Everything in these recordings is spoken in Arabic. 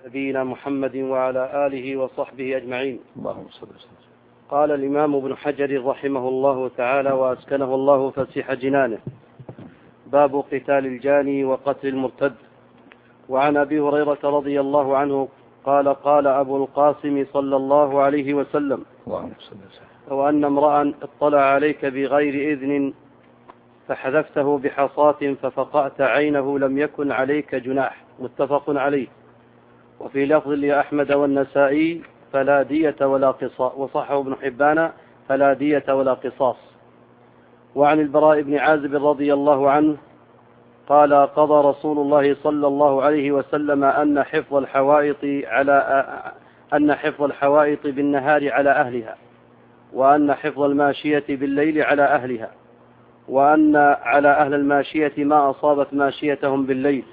نبينا محمد وعلى آله وصحبه أجمعين. اللهم صل وسلم. قال الإمام ابن حجر رحمه الله تعالى وأسكنه الله فسيح جنانه: باب قتال الجاني وقتل المرتد. وعن أبي هريرة رضي الله عنه قال: قال أبو القاسم صلى الله عليه وسلم: لو أن امرأ اطلع عليك بغير إذن فحذفته بحصاة ففقأت عينه لم يكن عليك جناح. متفق عليه. وفي لفظ لأحمد والنسائي: فلا دية ولا قصاص. وصححه ابن حبان: فلا دية ولا قصاص. وعن البراء بن عازب رضي الله عنه قال: قضى رسول الله صلى الله عليه وسلم أن حفظ الحوائط بالنهار على أهلها، وأن حفظ الماشية بالليل على أهلها، وأن على أهل الماشية ما أصابت ماشيتهم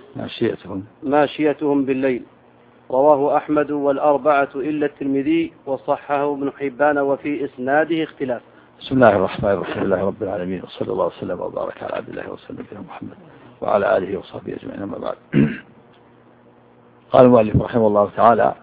بالليل. رواه أحمد والأربعة إلا الترمذي، وصححه ابن حبان، وفي إسناده اختلاف. بسم الله الرحمن الرحيم. لله رب العالمين، وصلى الله وسلم وبارك على عبد الله ورسوله محمد وعلى آله وصحبه أجمعين. أما بعد، قال المؤلف رحمه الله تعالى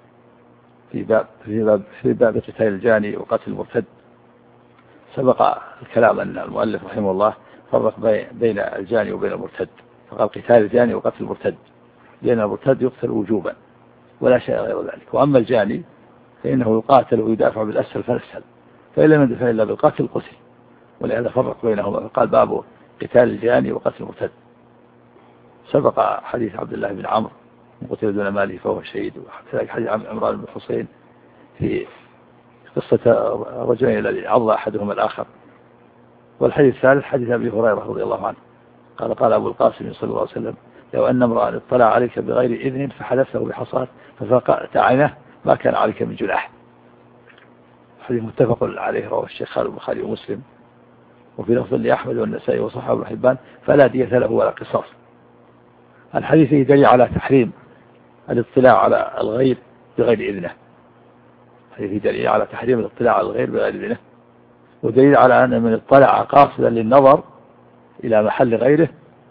في باب قتال الجاني وقتل المرتد. سبق الكلام أن المؤلف رحمه الله فرق بين الجاني وبين المرتد، فقال قتال الجاني وقتل المرتد، لأن المرتد يقتل وجوبا ولا شيء غير ذلك، وأما الجاني فإنه يقاتل ويدافع بالأسهل فالأسهل، فإن لم يدفع إلا بالقتل قتل، ولهذا فرق بينهما فقال: باب قتال الجاني وقتل المرتد. سبق حديث عبد الله بن عمرو: قتل دون ماله فهو شهيد. وكذلك حديث عمران بن حسين في قصة الرجلين الذي عض أحدهما الآخر. والحديث الثالث حديث أبي هريرة رضي الله عنه قال أبو القاسم صلى الله عليه وسلم: لو أن امرأ اطلع عليك بغير إذن فحذفته بحصاة ففقأت عينه ما كان عليك من جناح. حديث متفق عليه، رواه الشيخان البخاري ومسلم. وفي لفظ لأحمد والنسائي وصححه ابن حبان: فلا دية له ولا قصاص. الحديث يدل على تحريم الاطلاع على الغير بغير إذنه. الحديث يدل على تحريم الاطلاع على الغير بغير إذنه، ودليل على أن من اطلع قاصدا للنظر إلى محل غيره،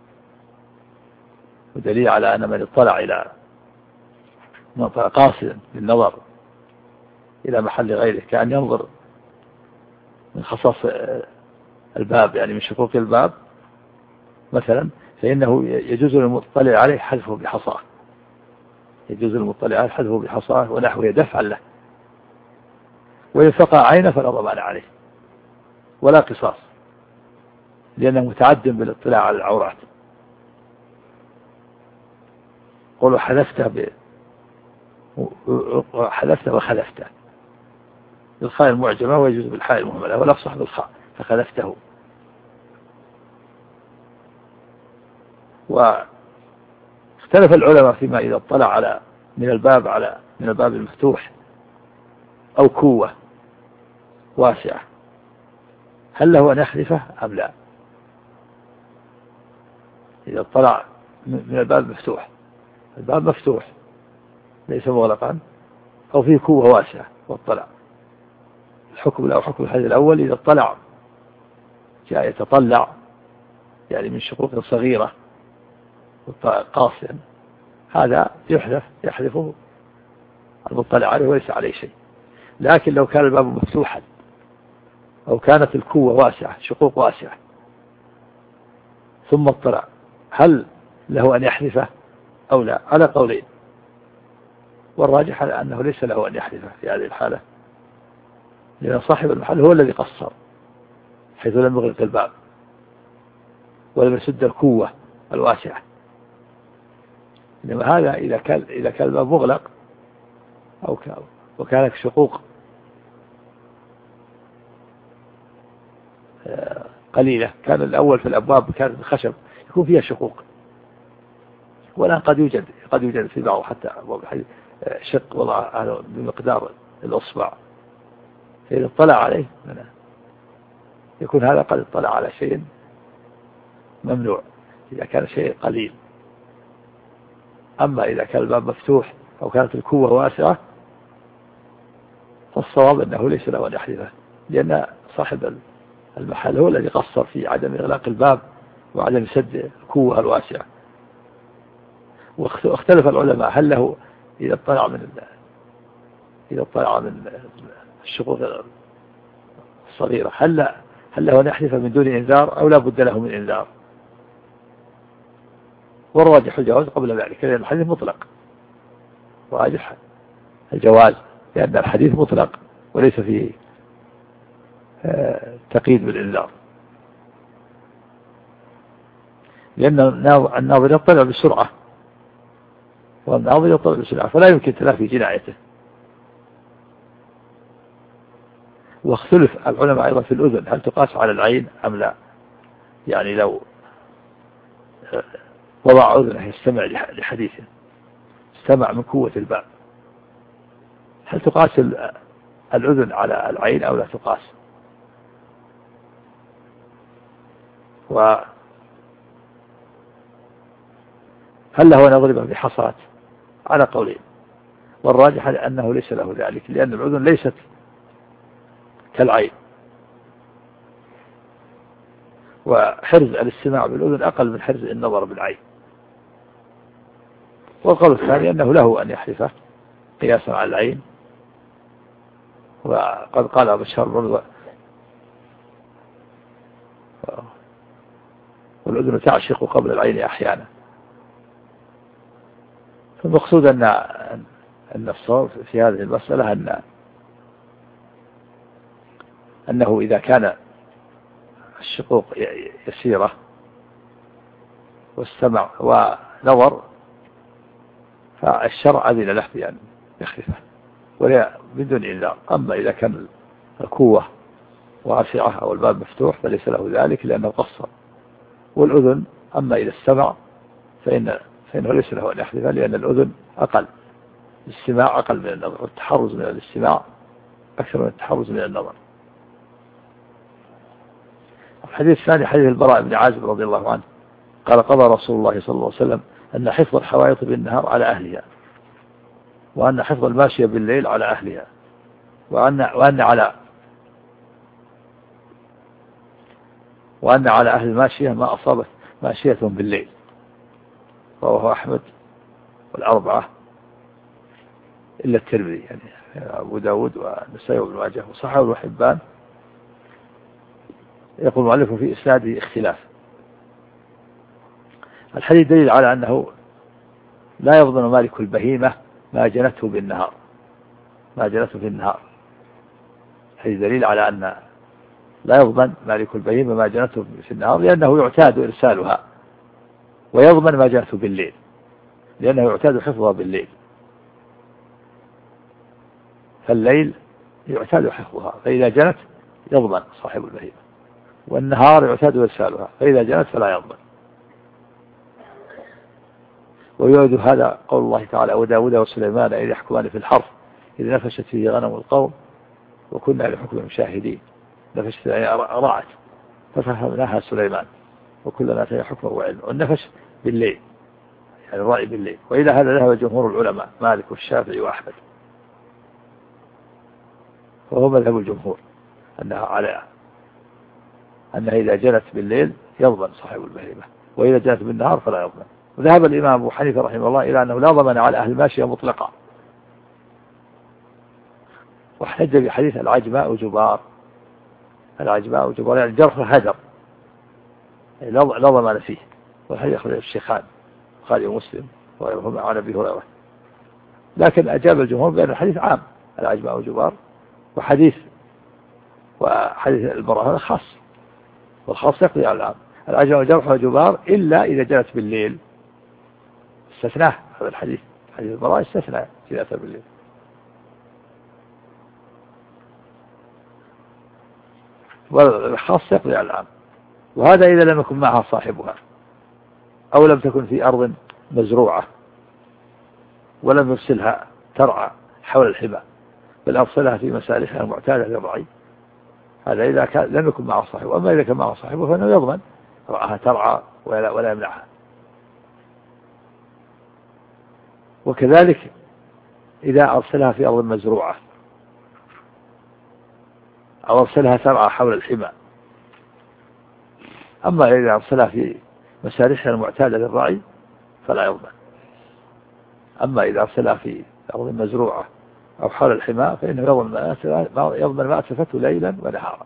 ودليل على أن من اطلع قاصدا للنظر إلى محل غيره كأن ينظر من خصاص الباب، يعني من شقوق الباب مثلا، فإنه يجوز للمطلع عليه حذفه بحصاه، ونحوه دفعا له، ويفقع عينه فلا ضمان عليه ولا قصاص، لأنه متعد بالاطلاع على العورات. قولوا حذفته وخلفته بالخاء المعجمة، ويجوز بالحاء المهملة، والأفصح بالخاء، فخلفته. واختلف العلماء فيما إذا اطلع على من الباب المفتوح أو كوة واسعة هل له أن يحذفه أم لا؟ إذا اطلع من الباب مفتوح، الباب مفتوح ليس مغلقا، أو فيه كوة واسعة واطلع، الحكم لا حكم الحديث الأول. إذا اطلع جاء يتطلع يعني من شقوق صغيرة قاصدا، هذا يحذفه المطلع عليه وليس عليه شيء. لكن لو كان الباب مفتوحا أو كانت الكوة واسعة، شقوق واسعة، ثم اطلع، هل له أن يحذفه أو لا؟ على قولين، والراجح على أنه ليس له أن يحذفه في هذه الحالة، لأن صاحب المحل هو الذي قصر حيث لم يغلق الباب ولم يسد الكوة الواسعة. إنما هذا إذا كان الباب مغلق وكانت شقوق قليلة، كان الأول في الأبواب كانت الخشب يكون فيها شقوق، والآن قد يوجد في بعض حتى شق وضع بمقدار الأصبع، فإذا اطلع عليه يكون هذا قد اطلع على شيء ممنوع إذا كان شيء قليل. أما إذا كان الباب مفتوح أو كانت الكوة واسعة فالصواب أنه ليس له أن يحذفه، لأن صاحب المحل هو الذي قصر في عدم إغلاق الباب وعدم سد الكوة الواسعة. واختلف العلماء هل له إذا اطلع من الشقوق الصغيرة هل له أن يحلف من دون إنذار أو لا بد له من إنذار؟ والراجح الجواز قبل ذلك لأن الحديث مطلق، راجح الجواز لأن الحديث مطلق وليس فيه تقييد بالإنذار، لأن الناظر يطلع بسرعة والناظر يطلع بسرعة فلا يمكن تلافي جنايته. واختلف العلماء أيضا في الأذن هل تقاس على العين أم لا؟ يعني لو وضع أذنه يستمع لحديثه، استمع من قوة الباب، هل تقاس الأذن على العين أو لا تقاس؟ وهل له أن يضربه بحصات؟ على قولين، والراجح أنه ليس له ذلك لأن الأذن ليست كالعين، وحرز الاستماع بالأذن أقل من حرز النظر بالعين. والقول الثاني أنه له أن يحلفه قياسا على العين، وقد قال بشار برضه والأذن تعشق قبل العين أحيانا. فالمقصود أن الصواب في هذه المسألة أنه إذا كان الشقوق يسيرة واستمع ونظر فالشرع أذن له بأن يخلفه ولا بدون إنذار. أما إذا كان القوة واسعة أو الباب مفتوح فليس له ذلك لأنه قصر. والأذن أما إذا استمع فإنه ليس له أن يحلفه لأن الأذن أقل، الاستماع أقل من النظر، والتحرز من الاستماع أكثر من التحرز من النظر. الحديث الثاني حديث البراء بن عازب رضي الله عنه قال قضى رسول الله صلى الله عليه وسلم أن حفظ الحوائط بالنهار على أهلها، وأن حفظ الماشية بالليل على أهلها، وأن على أهل الماشية ما أصابت ماشية بالليل. رواه أحمد والأربعة إلا الترمذي، يعني أبو داود والنسائي وابن ماجه وصححه ابن حبان. يقول المؤلف في إسناده اختلاف. الحديث دليل على أنه لا يضمن مالك البهيمة ما جنته بالنهار، ما جنته في النهار. الحديث دليل على أن لا يضمن مالك البهيمة ما جنته في النهار لأنه يعتاد إرسالها، ويضمن ما جنته بالليل لأنه يعتاد حفظها بالليل، فالليل يعتاد حفظها فإذا جنت يضمن صاحب البهيمة، والنهار يعتاد إرسالها فإذا جنت فلا يضمن. ويؤيد هذا قول الله تعالى وداود وسليمان إذ يحكمان في الحرث إذ نفشت فيه غنم القوم وكنا لحكمهم شاهدين. نفشت رعت ففهمناها سليمان وكلنا آتينا حكما وعلما. والنفش بالليل يعني الرأي بالليل. وإلى هذا ذهب جمهور العلماء مالك والشافعي وأحمد، وهو مذهب الجمهور أنها إذا جنت بالليل يضمن صاحب البهيمة، وإذا جنت بالنهار فلا يضمن. وذهب الإمام أبو حنيفة رحمه الله إلى أنه لا ضمن على أهل الماشية مطلقا، واحتج بحديث العجماء وجبار. العجماء وجبار يعني جرح هدر لا ضمن فيه، والحديث أخرجه الشيخان البخاري ومسلم وغيرهما عن أبي هريرة. لكن أجاب الجمهور بأن الحديث عام العجماء وجبار، وحديث البراء هذا خاص، والخاص يقضي على العام. العجماء وجرح وجبار إلا إذا جنت بالليل، استثناه هذا الحديث، حديث البراء استثنى جنته بالليل. والخاص يقضي على العام. وهذا إذا لم يكن معها صاحبها أو لم تكن في أرض مزروعة ولم يرسلها ترعى حول الحمى بل أرسلها في مسالخها المعتادة للرعي، هذا إذا كان لم يكن معها صاحبه. أما إذا كان معها صاحبه فإنه يضمن رعاها ترعى ولا يمنعها. وكذلك إذا أرسلها في أرض مزروعة أو أرسلها ترعى حول الحمى. أما إذا أرسلها في مسارحها المعتادة للرعي فلا يضمن. أما إذا أرسلها في أرض مزروعة أو حول الحماء فإنه يضمن ما أتلفته ليلا ونهارا.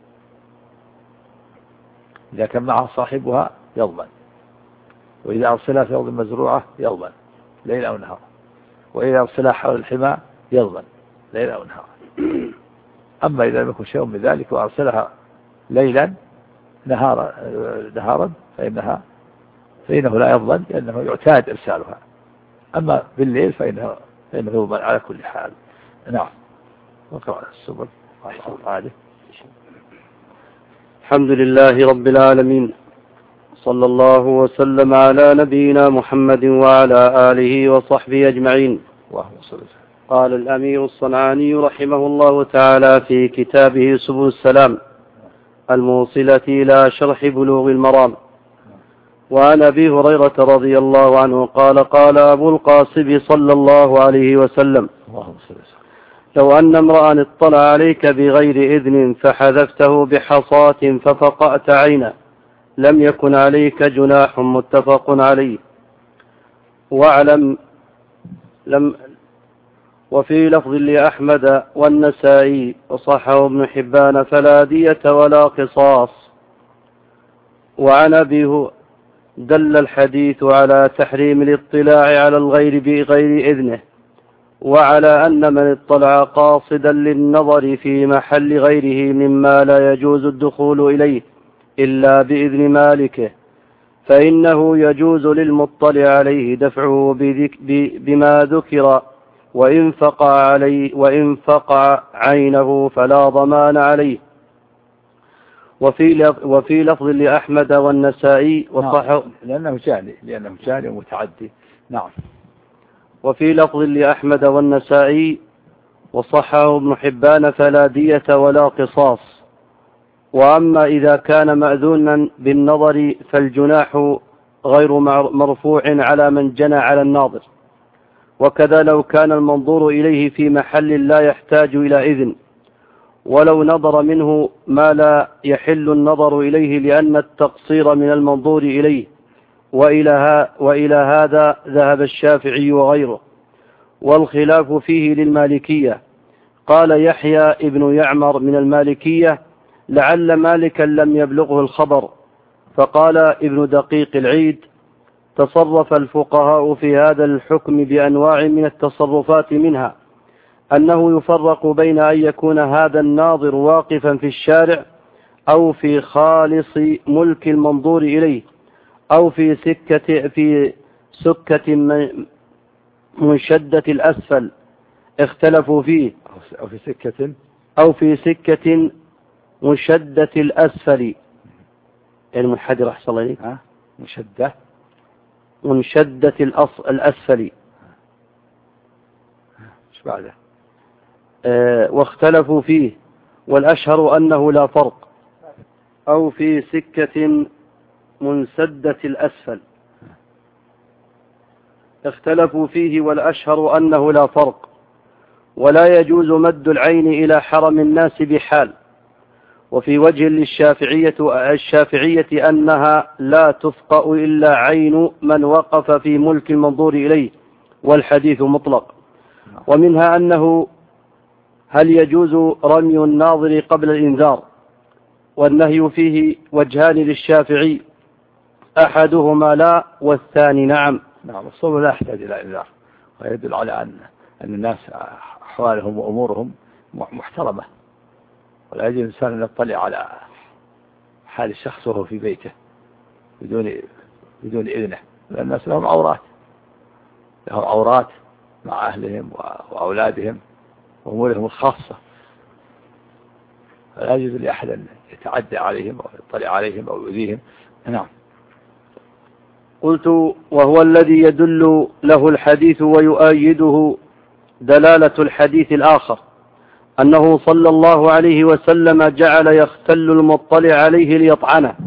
إذا كان معه صاحبها يضمن، وإذا أرسلها في أرض مزروعة يضمن ليلا ونهارا، وإذا أرسلها حول الحماء يضمن ليلا ونهارا. أما إذا لم يكن شيء من ذلك وأرسلها ليلا نهارا فإنه لا يضمن، لأنه يعتاد إرسالها. أما بالليل فإنه يضمن على كل حال. نعم. وقرأ السبل. الحمد لله رب العالمين، صلى الله وسلم على نبينا محمد وعلى آله وصحبه أجمعين. قال الأمير الصنعاني رحمه الله تعالى في كتابه سبل السلام الموصلة إلى شرح بلوغ المرام: وعن أبي هريرة رضي الله عنه قال: قال أبو القاسم صلى الله عليه وسلم: لو أن امرأ اطلع عليك بغير إذن فحذفته بحصاة ففقأت عينه لم يكن عليك جناح. متفق عليه. واعلم وفي لفظ لأحمد والنسائي وصححه ابن حبان: فلا دية ولا قصاص. وعن أبيه دل الحديث على تحريم الاطلاع على الغير بغير إذنه، وعلى أن من اطلع قاصدا للنظر في محل غيره مما لا يجوز الدخول إليه إلا بإذن مالكه فإنه يجوز للمطلع عليه دفعه بما ذكر، وإن فقع عينه فلا ضمان عليه. وفي لفظ لأحمد والنسائي وصححه لأنه جاني ومتعدي. نعم. وفي لفظ لأحمد والنسائي وصححه ابن حبان: فلا دية ولا قصاص. وأما إذا كان مأذونا بالنظر فالجناح غير مرفوع على من جنى على الناظر. وكذا لو كان المنظور إليه في محل لا يحتاج إلى إذن، ولو نظر منه ما لا يحل النظر إليه لأن التقصير من المنظور إليه. وإلى هذا ذهب الشافعي وغيره، والخلاف فيه للمالكية. قال يحيى ابن يعمر من المالكية: لعل مالكا لم يبلغه الخبر. فقال ابن دقيق العيد: تصرف الفقهاء في هذا الحكم بأنواع من التصرفات، منها أنه يفرق بين أن يكون هذا الناظر واقفا في الشارع أو في خالص ملك المنظور إليه أو في سكة منشدة الأسفل اختلفوا فيه، أو في سكة منشدة الأسفل المنحدر. أحسن عليك. منشدة الأسفل. بعده. واختلفوا فيه، والأشهر أنه لا فرق. أو في سكة منسدة الأسفل اختلفوا فيه، والأشهر أنه لا فرق. ولا يجوز مد العين إلى حرم الناس بحال. وفي وجه للشافعية أنها لا تفقأ إلا عين من وقف في ملك المنظور إليه، والحديث مطلق. ومنها أنه هل يجوز رمي الناظر قبل الإنذار، والنهي فيه وجهان للشافعي: أحدهما لا والثاني نعم. الصوم لا يحتاج إلى إنذار، ويدل على أن الناس أحوالهم وأمورهم محترمة، ولا يجب الإنسان أن يطلع على حال الشخص وهو في بيته بدون إذنه، لأن الناس لهم عورات مع أهلهم وأولادهم وأمورهم الخاصة، فلا يجوز لأحد أن يتعدى عليهم أو يطلع عليهم أو يؤذيهم. نعم. قلت: وهو الذي يدل له الحديث ويؤيده دلالة الحديث الآخر أنه صلى الله عليه وسلم جعل يختل المطلع عليه ليطعنه.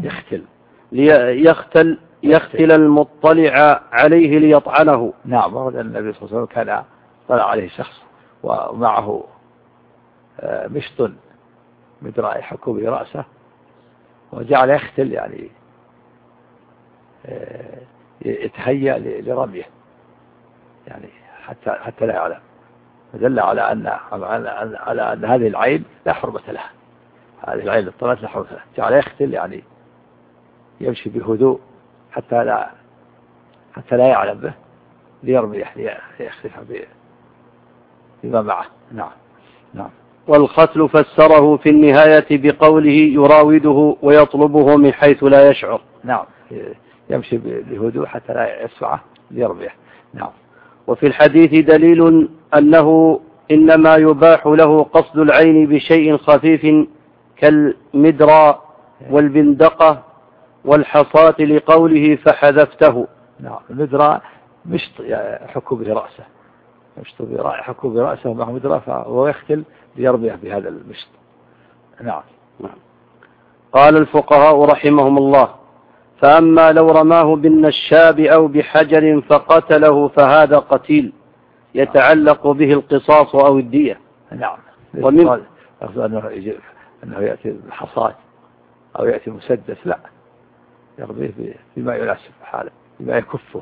يختل المطلع عليه ليطعنه. نعم. ورد أن النبي صلى الله عليه وسلم كان طلع عليه شخص ومعه مشط مدراء يحك به رأسه، وجعل يختل يعني يتهيأ لرميه، يعني حتى لا يعلم، فدل على أن هذه العين لا حرمة لها، هذه العين اطلعت لا حرمة لها، جعل يختل يعني يمشي بهدوء حتى لا يعلم به، ليرمي يختلف بما معه. نعم. والختل فسره في النهاية بقوله يراوده ويطلبه من حيث لا يشعر. نعم، يمشي بهدوء حتى لا يسمعه ليرميه. نعم. وفي الحديث دليل أنه إنما يباح له قصد العين بشيء خفيف كالمدرى والبندقة والحصاة لقوله فحذفته. نعم، المدرى مشط يحك به رأسه، يحك برأسه معه مدرى فهو يختل ليرميه بهذا المشط. نعم. قال الفقهاء رحمهم الله: فأما لو رماه بالنشاب أو بحجر فقتله فهذا قتيل يتعلق به القصاص أو الدية. نعم. ومن أنه يأتي بالحصاة أو يأتي مسدس، لا، يرميه بما يناسب حاله، بما يكفه،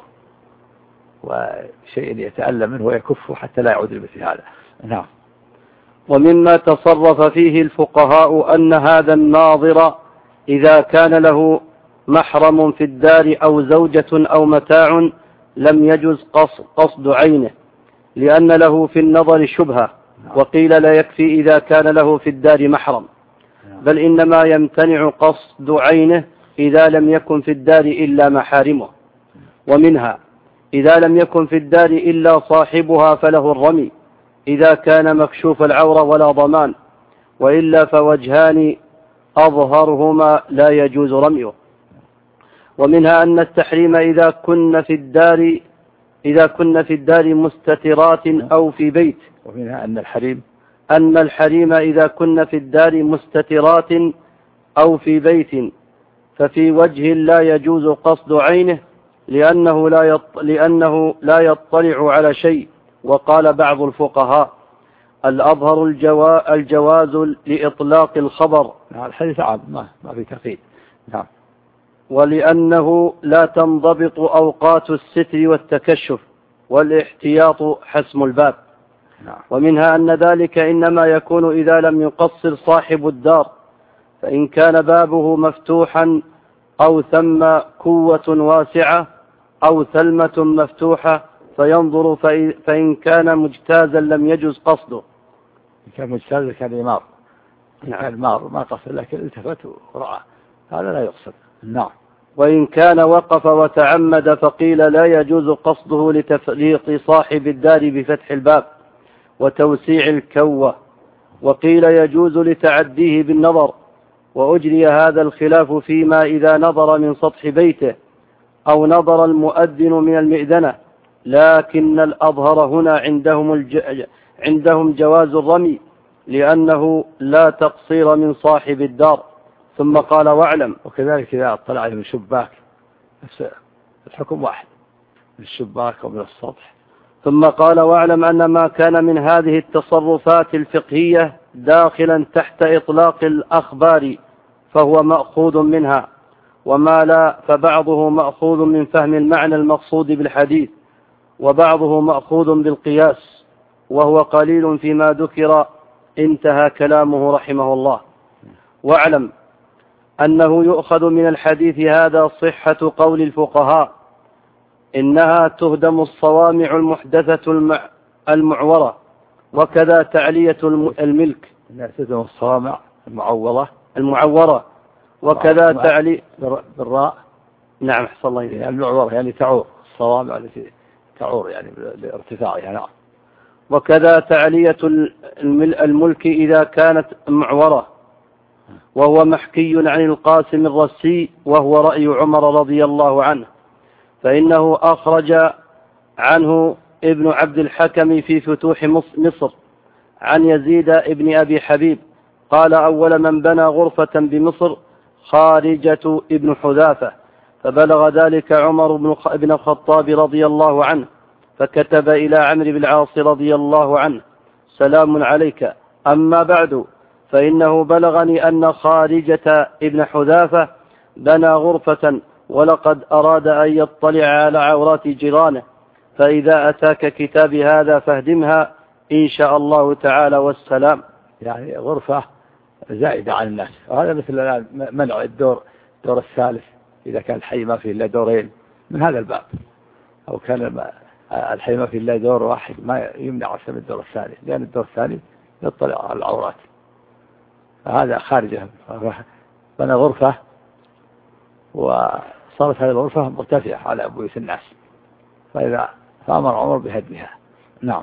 وشيء يتألم منه ويكفه حتى لا يعود لمثل هذا. نعم. ومما تصرف فيه الفقهاء أن هذا الناظر إذا كان له محرم في الدار أو زوجة أو متاع لم يجز قصد عينه، لأن له في النظر شبهة، وقيل لا يكفي إذا كان له في الدار محرم، بل إنما يمتنع قصد عينه إذا لم يكن في الدار إلا محارمه. ومنها إذا لم يكن في الدار إلا صاحبها فله الرمي إذا كان مكشوف العورة ولا ضمان، وإلا فوجهان أظهرهما لا يجوز رميه. ومنها أن التحريم إذا كن في الدار مستترات أو في بيت. ومنها أن الحريم إذا كن في الدار مستترات أو في بيت ففي وجه لا يجوز قصد عينه لأنه لا يطلع على شيء. وقال بعض الفقهاء: الأظهر الجواز لإطلاق الخبر. الحديث عام ما في تقييد. نعم. ولأنه لا تنضبط أوقات الستر والتكشف والاحتياط حسم الباب. نعم. ومنها أن ذلك إنما يكون إذا لم يقصر صاحب الدار، فإن كان بابه مفتوحا أو ثم كوة واسعة أو ثلمة مفتوحة فينظر، فإن كان مجتازا لم يجوز قصده. إن كان مجتازا كان يمار. نعم. كان مار ما قصد لكن التفت ورأى، هذا لا يقصد. نعم. وإن كان وقف وتعمد فقيل لا يجوز قصده لتفريط صاحب الدار بفتح الباب وتوسيع الكوة، وقيل يجوز لتعديه بالنظر. وأجري هذا الخلاف فيما إذا نظر من سطح بيته أو نظر المؤذن من المئذنة، لكن الأظهر هنا عندهم جواز الرمي لأنه لا تقصير من صاحب الدار. ثم قال: واعلم. وكذلك إذا اطلع من شباك الحكم واحد، من الشباك ومن السطح. ثم قال: واعلم أن ما كان من هذه التصرفات الفقهية داخلا تحت إطلاق الأخبار فهو مأخوذ منها، وما لا فبعضه مأخوذ من فهم المعنى المقصود بالحديث، وبعضه مأخوذ بالقياس، وهو قليل فيما ذكر. انتهى كلامه رحمه الله. واعلم أنه يؤخذ من الحديث هذا صحة قول الفقهاء: إنها تهدم الصوامع المحدثة المعورة، وكذا تعلية الملك. تهدم الصوامع المعورة وكذا تعلية بالراء. نعم، أحسن الله إليك. يعني المعورة يعني تعور، الصوامع التي تعور يعني لارتفاعها. نعم. وكذا تعلية الملك إذا كانت معورة، وهو محكي عن القاسم الرسي، وهو رأي عمر رضي الله عنه، فإنه أخرج عنه ابن عبد الحكم في فتوح مصر عن يزيد ابن أبي حبيب قال: أول من بنى غرفة بمصر خارجة ابن حذافة، فبلغ ذلك عمر بن الخطاب رضي الله عنه، فكتب إلى عمرو بن العاص رضي الله عنه: سلام عليك، أما بعد فإنه بلغني أن خارجة ابن حذافة بنى غرفة ولقد أراد أن يطلع على عورات جيرانه، فإذا أتاك كتابي هذا فاهدمها إن شاء الله تعالى والسلام. يعني غرفة زائدة عن الناس، وهذا مثل منع الدور الثالث إذا كان الحي ما فيه إلا دورين من هذا الباب، أو كان الحي ما فيه إلا دور واحد ما يمنع من الدور الثاني، لأن الدور الثاني يطلع على العورات، فهذا خارجه. بنى غرفة وصارت هذه الغرفة مرتفعة على بيوت الناس، فأمر عمر بهدمها. نعم.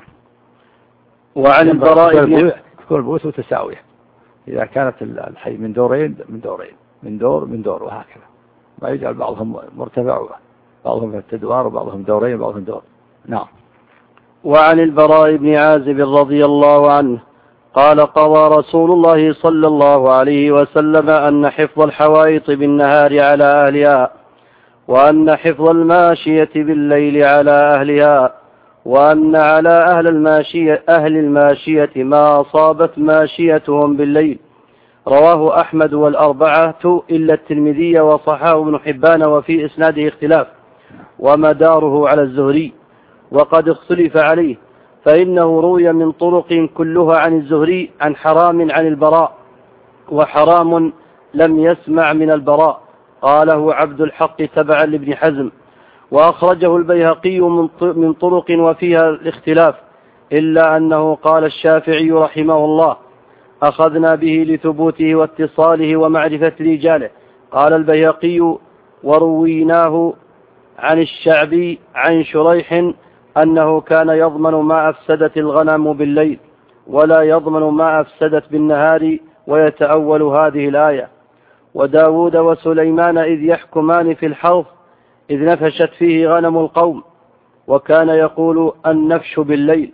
وعن البراء تكون البيوت متساوية، إذا كانت الحي من دورين من دور وهكذا، ما يجعل بعضهم مرتفع بعضهم في التدوار وبعضهم دورين وبعضهم دور. نعم. وعن البراء بن عازب رضي الله عنه قال قضى رسول الله صلى الله عليه وسلم أن حفظ الحوائط بالنهار على أهلها، وأن حفظ الماشية بالليل على أهلها، وأن على أهل الماشية ما أصابت ماشيتهم بالليل. رواه أحمد والأربعة إلا الترمذي وصححه ابن حبان، وفي إسناده اختلاف، ومداره على الزهري، وقد اختلف عليه، فإنه روي من طرق كلها عن الزهري عن حرام عن البراء، وحرام لم يسمع من البراء، قاله عبد الحق تبعا لابن حزم، وأخرجه البيهقي من طرق وفيها الاختلاف، إلا أنه قال الشافعي رحمه الله أخذنا به لثبوته واتصاله ومعرفة رجاله. قال البيهقي ورويناه عن الشعبي عن شريح أنه كان يضمن ما أفسدت الغنم بالليل ولا يضمن ما أفسدت بالنهار، ويتأول هذه الآية. وداود وسليمان إذ يحكمان في الحرث إذ نفشت فيه غنم القوم، وكان يقول النفش بالليل.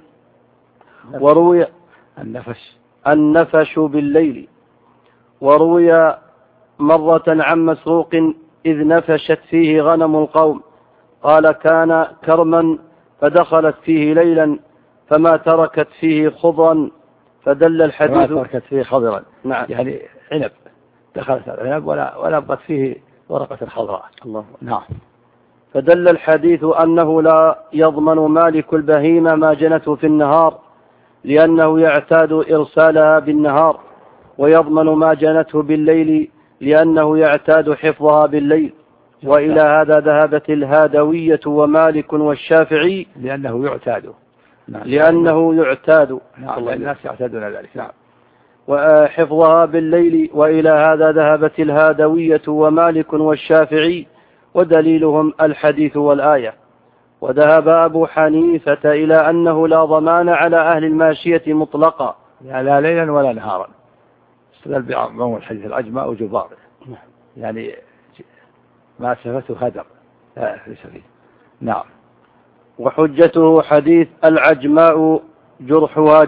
وروي النفش بالليل. وروي مرة عن مسروق إذ نفشت فيه غنم القوم، قال كان كرما فدخلت فيه ليلا فما تركت فيه خضرا، فدل الحديث ما تركت فيه خضرا. نعم. يعني عنب دخلت العنب ولا بقت فيه ورقة خضراء. الله. نعم. فدل الحديث أنه لا يضمن مالك البهيمة ما جنته في النهار، لأنه يعتاد إرسالها بالنهار، ويضمن ما جنته بالليل لأنه يعتاد حفظها بالليل. وإلى هذا ذهبت الهادوية ومالك والشافعي، لأنه يعتاد. نعم. لأنه يعتاد. نعم. الناس يعتادون ذلك. نعم. وحفظها بالليل. وإلى هذا ذهبت الهادوية ومالك والشافعي، ودليلهم الحديث والآية. وذهب أبو حنيفة إلى أنه لا ضمان على أهل الماشية مطلقا، لا ليلا ولا نهارا. استدل بعموم الحديث العجماء وجبار، يعني ما سفته هدر لا ليس فيه. نعم. وحجته حديث العجماء جرحها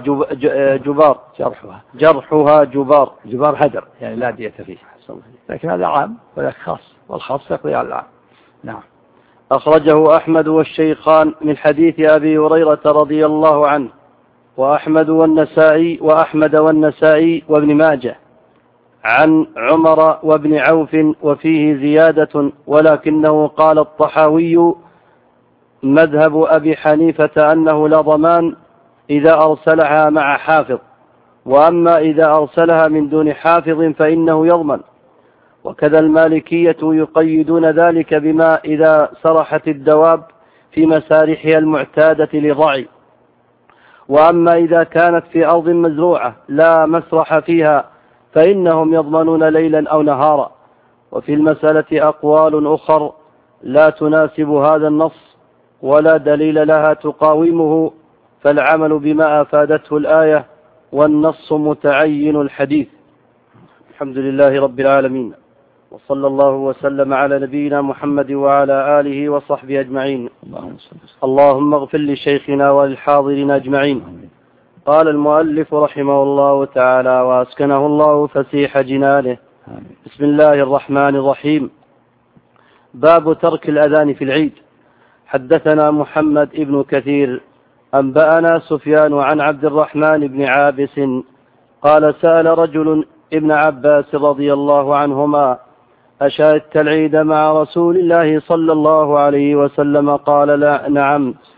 جبار هدر، يعني لا دية فيه، لكن هذا عام وذاك خاص، والخاص يقضي على العام. نعم. أخرجه أحمد والشيخان من حديث أبي هريرة رضي الله عنه، وأحمد والنسائي وابن ماجه عن عمر وابن عوف، وفيه زيادة، ولكنه قال الطحاوي مذهب أبي حنيفة أنه لا ضمان إذا أرسلها مع حافظ، وأما إذا أرسلها من دون حافظ فإنه يضمن. وكذا المالكية يقيدون ذلك بما إذا سرحت الدواب في مسارحها المعتادة للرعي. وأما إذا كانت في أرض مزروعة لا مسرح فيها فإنهم يضمنون ليلا أو نهارا. وفي المسألة أقوال أخر لا تناسب هذا النص ولا دليل لها تقاومه، فالعمل بما أفادته الآية والنص متعين الحديث. الحمد لله رب العالمين، وصلى الله وسلم على نبينا محمد وعلى آله وصحبه أجمعين. اللهم اغفر لشيخنا وللحاضرين أجمعين. قال المؤلف رحمه الله تعالى وأسكنه الله فسيح جنانه. بسم الله الرحمن الرحيم. باب ترك الأذان في العيد. حدثنا محمد ابن كثير أنبأنا سفيان عن عبد الرحمن بن عابس قال سأل رجل ابن عباس رضي الله عنهما أشهدت العيد مع رسول الله صلى الله عليه وسلم؟ قال لا نعم.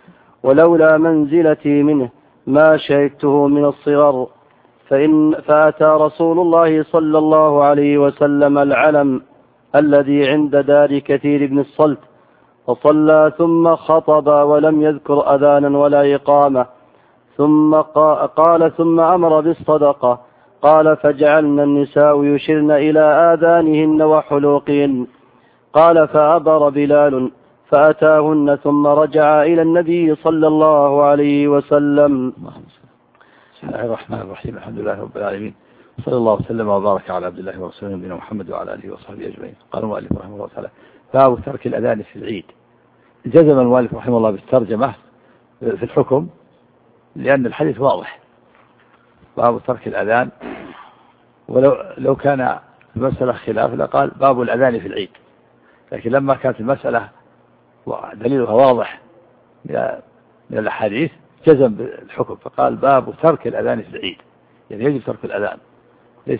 ولولا منزلتي منه ما شهدته من الصغر. فأتى رسول الله صلى الله عليه وسلم العلم الذي عند دار كثير بن الصلت فصلى ثم خطب ولم يذكر أذانا ولا إقامة، ثم قال ثم أمر بالصدقة. قال فجعلنا النساء يشرن إلى آذانهن وحلوقهن. قال فعبر بلال فأتاهن ثم رجع إلى النبي صلى الله عليه وسلم. بسم الله الرحمن الرحيم. الحمد لله رب العالمين، صلى الله وسلم وبارك على عبد الله ورسوله نبينا محمد وعلى آله وصحبه أجمعين. قال المؤلف رحمه الله تعالى: باب ترك الأذان في العيد. جزم المؤلف رحمه الله بالترجمة في الحكم لأن الحديث واضح. باب ترك الأذان، ولو كان المسألة خلاف لقال باب الأذان في العيد، لكن لما كانت المسألة دليلها واضح من الأحاديث جزم بالحكم فقال باب ترك الأذان في العيد، يعني يجب ترك الأذان، ليس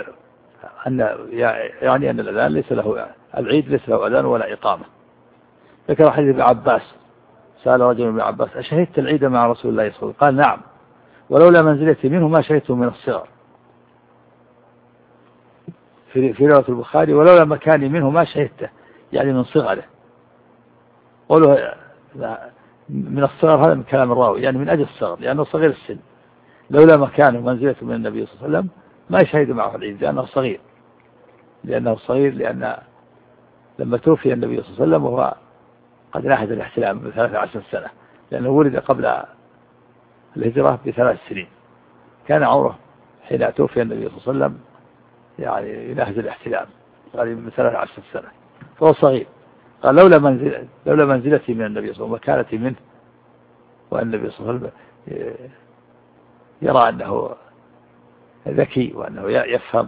يعني أن الأذان ليس له العيد ليس له أذان ولا إقامة. ذكر حديث ابن عباس، سأل رجل ابن عباس: أشهدت العيد مع رسول الله صلى الله عليه وسلم؟ قال: نعم، ولولا منزلتي منه ما شهدته من الصغر. في رواية البخاري: ولولا مكاني منه ما شهدته، يعني من صغره. قوله من الصغر هذا من كلام الراوي، يعني من أجل الصغر لأنه صغير السن. لولا مكانه ومنزلته من النبي صلى الله عليه وسلم ما يشهد معه العيد لأنه صغير لأن لما توفي النبي صلى الله عليه وسلم وهو قد ناهز الاحتلام ب13 سنة، لأنه ولد قبل الهجرة ب3 سنين. كان عمره حين توفي النبي صلى الله عليه وسلم يعني يناهز الاحتلام قريب ب13 سنة، فهو صغير. قال لولا منزلتي من النبي صلى الله عليه وسلم ومكانتي منه، والنبي صلى الله عليه وسلم يرى أنه ذكي وأنه يفهم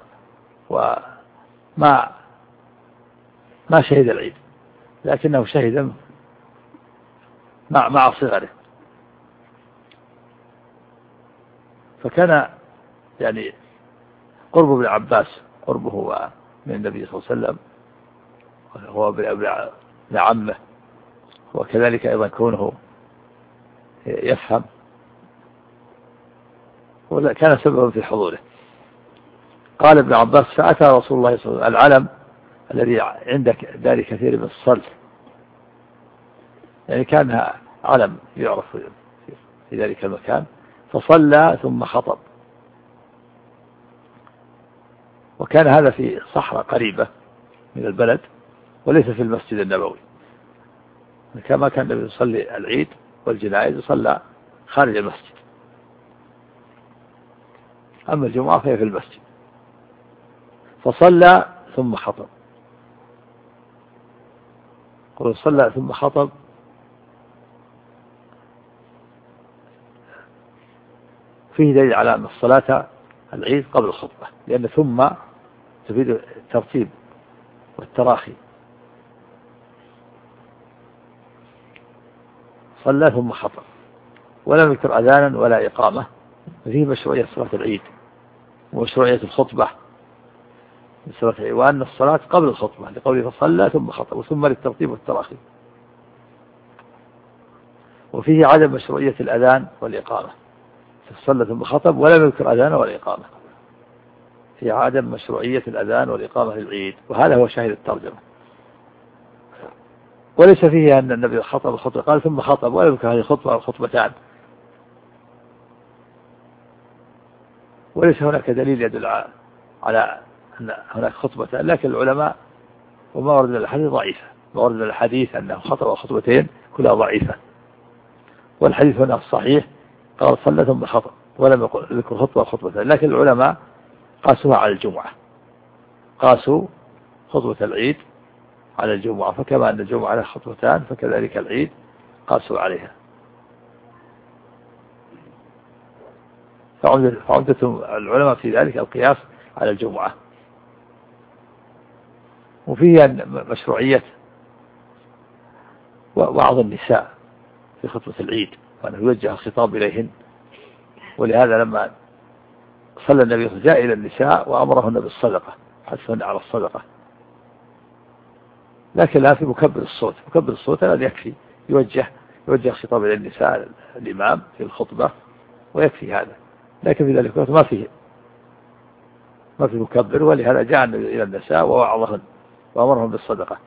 وما شهد العيد، لكنه شهد مع صغره. فكان يعني قرب ابن عباس قربه من النبي صلى الله عليه وسلم، وهو ابن عمه، وكذلك أيضا كونه يفهم كان سببا في حضوره. قال ابن عباس: فأتى رسول الله صلى الله عليه وسلم العلم الذي عندك دار كثير من الصلت، يعني كان علم يعرف في ذلك المكان، فصلى ثم خطب. وكان هذا في صحراء قريبة من البلد وليس في المسجد النبوي، كما كان النبي يصلي العيد والجنائز يصلى خارج المسجد، أما الجمعة فهي في المسجد. فصلى ثم خطب. قل صلى ثم خطب، فيه دليل على أن الصلاة العيد قبل الخطبة، لأن ثم تفيد الترتيب والتراخي. صلى ثم خطب ولم يذكر أذانا ولا إقامة، فيه مشروعية صلاة العيد ومشروعية الخطبة وأن الصلاة قبل الخطبة لقوله فصلى ثم خطب، وثم للترتيب والتراخي. وفيه عدم مشروعية الأذان والإقامة، صلى ثم خطب ولم يذكر أذان ولا إقامة، في عدم مشروعية الأذان والإقامة للعيد، وهذا هو شاهد الترجمة. وليس فيه أن النبي خطب الخطبة قال ثم خطب، ولا يذكر هذه الخطبة أو خطبتان، وليس هناك دليل يدل على أن هناك خطبتان، لكن العلماء وما ورد من الحديث ضعيفة، ما ورد من الحديث أنه خطب خطبتين كلها ضعيفة، والحديث هنا الصحيح قال صلى ثم خطب ولم يذكر خطبة خطبتين، لكن العلماء قاسوها على الجمعة، قاسوا خطبة العيد على الجمعة، فكما أن الجمعة على خطبتان فكذلك العيد قاسوا عليها. فعمدة العلماء في ذلك القياس على الجمعة. وفيه مشروعية وعظ النساء في خطبة العيد، وأنه يوجه الخطاب إليهن، ولهذا لما صلى النبي جاء إلى النساء وأمرهن بالصدقة، حثهن على الصدقة، لكن لا في مكبر الصوت. مكبر الصوت الذي يكفي يوجه يوجه خطاب إلى النساء الإمام في الخطبة ويكفي هذا، لكن في ذلك الوقت ما في مكبر، ولهذا جاء إلى النساء ووعظهن وأمرهم بالصدقة.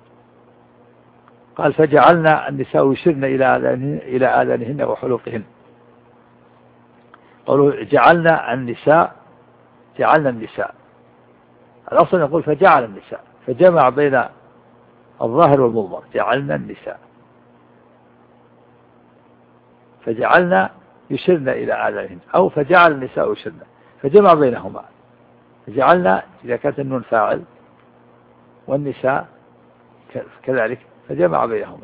قال فجعلنا النساء يشرن إلى آذانهن وحلقهن. قالوا جعلنا النساء الأصل يقول فجعل النساء، فجمع بين الظاهر والمضمر، جعلنا النساء، فجعلنا يشرن إلى آذانهن أو فجعل النساء يشرن، فجمع بينهما. فجعلنا إذا كانت النون فاعل والنساء كذلك فجمع بينهما،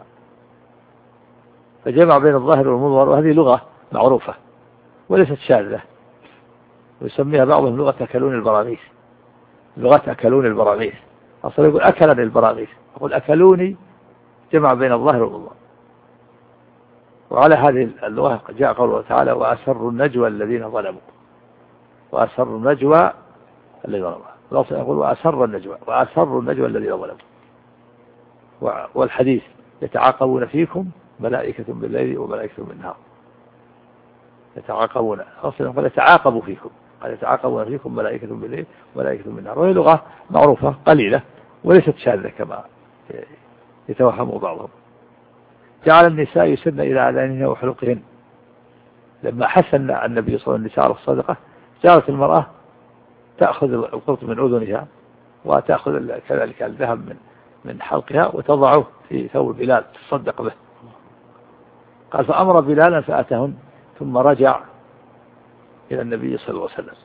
فجمع بين الظاهر والمضمر. وهذه لغة معروفة وليست شاذة، ويسميها بعضهم لغة أكلون البراغيث. لغة أكلون البراغيث، أصلا يقول أكلني البراغيث، يقول أكلوني، جمع بين الظاهر والمضمر. وعلى هذه اللغة جاء قوله تعالى وأسروا النجوى الذين ظلموا، وأسروا النجوى الذين ظلموا. الأصل يقول وأسروا النجوى الذين ظلموا. والحديث يتعاقبون فيكم ملائكة بالليل وملائكة بالنهار، يتعاقبون، أصلا يقول يتعاقبوا فيكم، قال يتعاقبون فيكم ملائكة بالليل وملائكة بالنهار. وهي لغة معروفة قليلة وليست شاذة كما يتوهم بعضهم. جعل النساء يسرن إلى آذانهن وحلقهن. لما حسن النبي صلى الله عليه وسلم النساء على الصدقة، جعلت المرأة تأخذ القرط من أذنها وتأخذ كذلك الذهب من حلقها وتضعه في ثوب بلال تصدق به. قال فأمر بلالا فأتهن ثم رجع إلى النبي صلى الله عليه وسلم.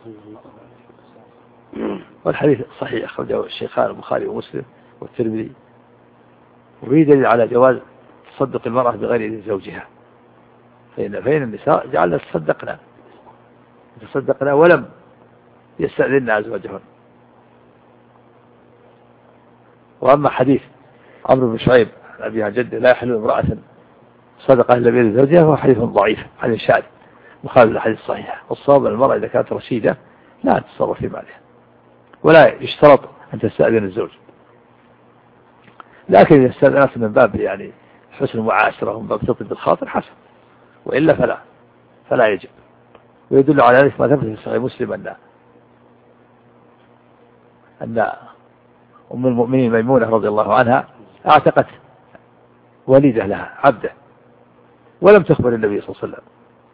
والحديث صحيح أخرجه الشيخان البخاري ومسلم والترمذي. وفيه دليل على جواز تصدق المرأة بغير إذن زوجها، فإن النساء جعلنا تصدقنا ولم يستأذن أزواجهن. وأما حديث عمرو بن شعيب عن أبيها جده لا يحل امرأة صدقة إلا بيد زوجها، هو حديث ضعيف، حديث شاذ مخالف للحديث الصحيح. والصواب المرأة إذا كانت رشيدة لا تتصرف في مالها، ولا يشترط أن تستأذن الزوج، لكن إذا استأذنت من باب يعني حسن المعاشرة ومن باب تطيب الخاطر حسن، وإلا فلا يجب. ويدل على ذلك ما ثبت في صحيح مسلم أن أم المؤمنين ميمونة رضي الله عنها اعتقت وليدة لها عبده ولم تخبر النبي صلى الله عليه وسلم.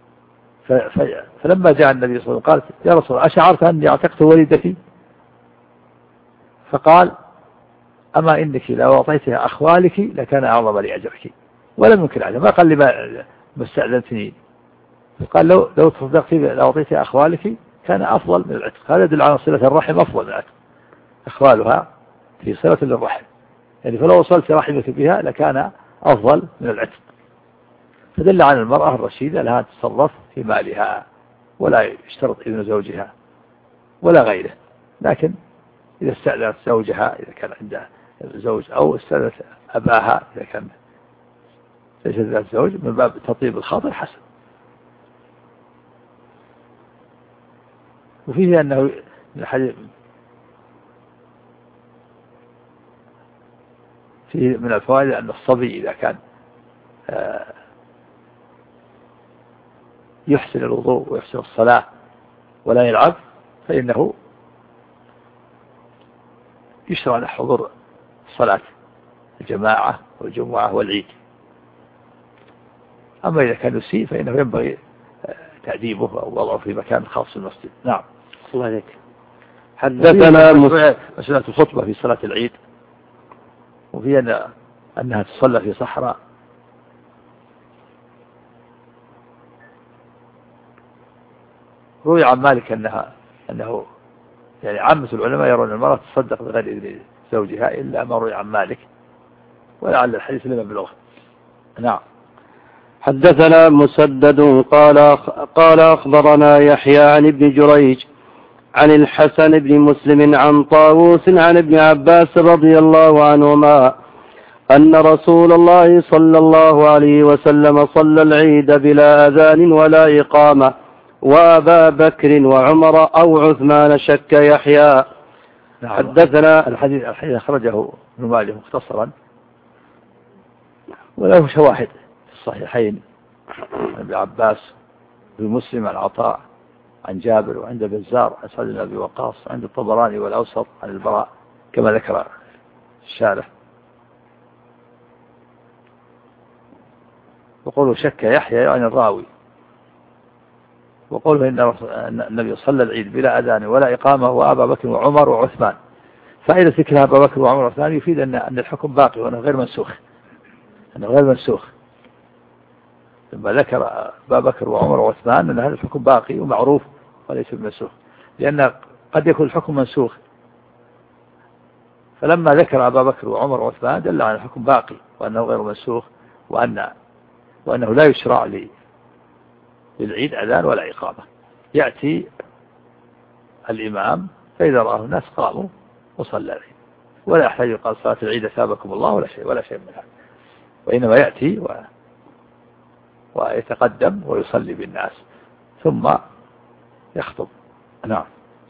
فلما جاء النبي صلى الله عليه وسلم قالت يا رسول الله أشعرت أني اعتقت وليدتي؟ فقال أما إنك لو أعطيتها أخوالك لكان أعظم لأجرك. ولم ينكر عليه، ما قال لي ما استأذنتني، قال لو تصدقت لو أعطيتها أخوالك كان أفضل من العتق. هذا يدل على صلة الرحم أفضل من العتق، أخوالها في صلة للرحم، يعني فلو وصلت رحمك بها لكان أفضل من العتق. فدل على المرأة الرشيدة لها تصرف في مالها ولا يشترط إذن زوجها ولا غيره. لكن إذا استأذنت زوجها إذا كان عندها زوج، أو استأذنت أباها إذا كان ليس ذات زوج، من باب تطيب الخاطر حسن. وفيه أنه فيه من الفوائد أن الصبي إذا كان يحسن الوضوء ويحسن الصلاة ولا يلعب فإنه يشرع له حضور صلاة الجماعة والجمعة والعيد. أما إذا كان يسيء فإنه ينبغي تأديبه أو وضعه في مكان خاص في المسجد. نعم. الله عليك. حدثنا مسألة الخطبة في صلاة العيد، وفي أنها تصلى في صحراء. روي عن مالك أنه يعني عامة العلماء يرون المرأة تصدق بغير إذن زوجها، إلا ما روي عن مالك، ولعل الحديث لما بلغة. نعم. حدثنا مسدد قال أخبرنا يحيى عن ابن جريج عن الحسن بن مسلم عن طاووس عن ابن عباس رضي الله عنهما أن رسول الله صلى الله عليه وسلم صلى العيد بلا أذان ولا إقامة، وأبا بكر وعمر أو عثمان شك يحيى. نعم. حدثنا الحديث أخرجه ابن ماجه مختصرا وله شواهد في الصحيحين عن ابن عباس في مسلم عن عطاء عن جابر، وعند بزار عن سعد بن أبي وقاص، وعند الطبراني والأوسط عن البراء كما ذكر الشارح. وقوله شك يحيى يعني الراوي. وقوله إن النبي صلى العيد بلا أذان ولا إقامة وأبا بكر وعمر وعثمان. فإذا ذكر أبا بكر وعمر وعثمان يفيد أن الحكم باقي وأنه غير منسوخ، أنه غير منسوخ. لما ذكر أبا بكر وعمر وعثمان أن هذا الحكم باقي ومعروف وليس بمنسوخ، لأن قد يكون الحكم منسوخ، فلما ذكر أبا بكر وعمر وعثمان دل على الحكم باقي وأنه غير منسوخ، وأنه لا يشرع للعيد أذان ولا إقامة. يأتي الإمام فإذا رآه الناس قاموا وصلى العيد، ولا يحتاج يقال صلاة العيد أثابكم الله ولا شيء من هذا، وإنما يأتي ويتقدم ويصلي بالناس ثم يخطب. نعم.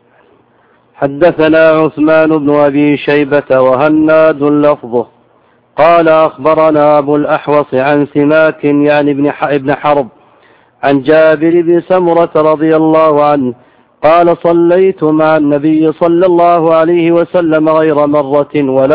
حدثنا عثمان بن أبي شيبة وهناد لفظه قال أخبرنا أبو الأحوص عن سماك يعني ابن حرب عن جابر بن سمرة رضي الله عنه قال صليت مع النبي صلى الله عليه وسلم غير مرة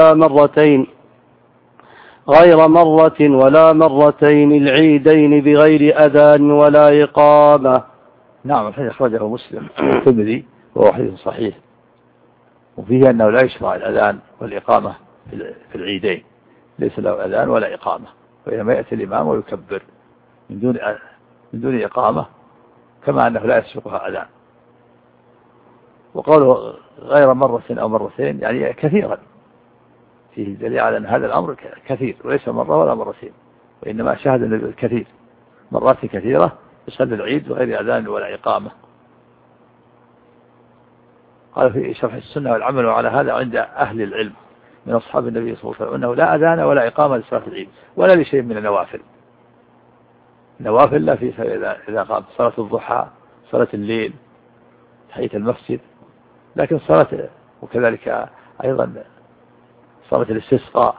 ولا مرتين العيدين بغير أذان ولا إقامة. نعم. الحديث أخرجه مسلم والترمذي وهو حديث صحيح، وفيه أنه لا يشرع الأذان والإقامة في العيدين، ليس له أذان ولا إقامة، وإنما يأتي الإمام ويكبر من دون إقامة، كما أنه لا يسبقها أذان. وقوله غير مرة أو مرتين يعني كثيرا، فيه دليل على أن هذا الأمر كثير وليس مرة ولا مرتين، وإنما شاهد النبي الكثير مرات كثيرة يصلي العيد بغير أذان ولا إقامة. قال في شرح السنة والعمل على هذا عند أهل العلم من أصحاب النبي صلى الله عليه وسلم أنه لا أذان ولا إقامة لصلاة العيد ولا لشيء من النوافل. لا في إذا قام صلاة الضحى، صلاة الليل، تحية المسجد، لكن صلاة وكذلك أيضا صلاة الاستسقاء،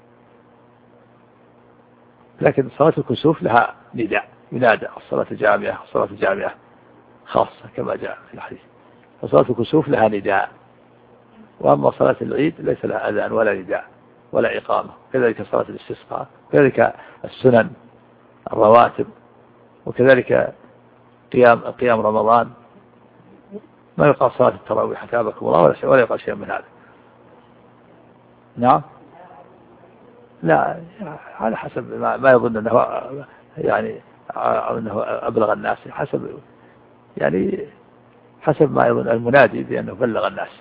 لكن صلاة الكسوف لها نداء ينادى الصلاة الجامعة خاصة كما جاء في الحديث، فصلاة الكسوف لها نداء، وأما صلاة العيد ليس لها أذان ولا نداء ولا إقامة، كذلك صلاة الاستسقاء، كذلك السنن الرواتب، وكذلك قيام رمضان ما يقال صلاة التراويح أثابكم الله ولا يقال شيء من هذا. نعم. لا على حسب ما يظن أنه يعني أنه أبلغ الناس، حسب ما يظن المنادي بأنه بلغ الناس.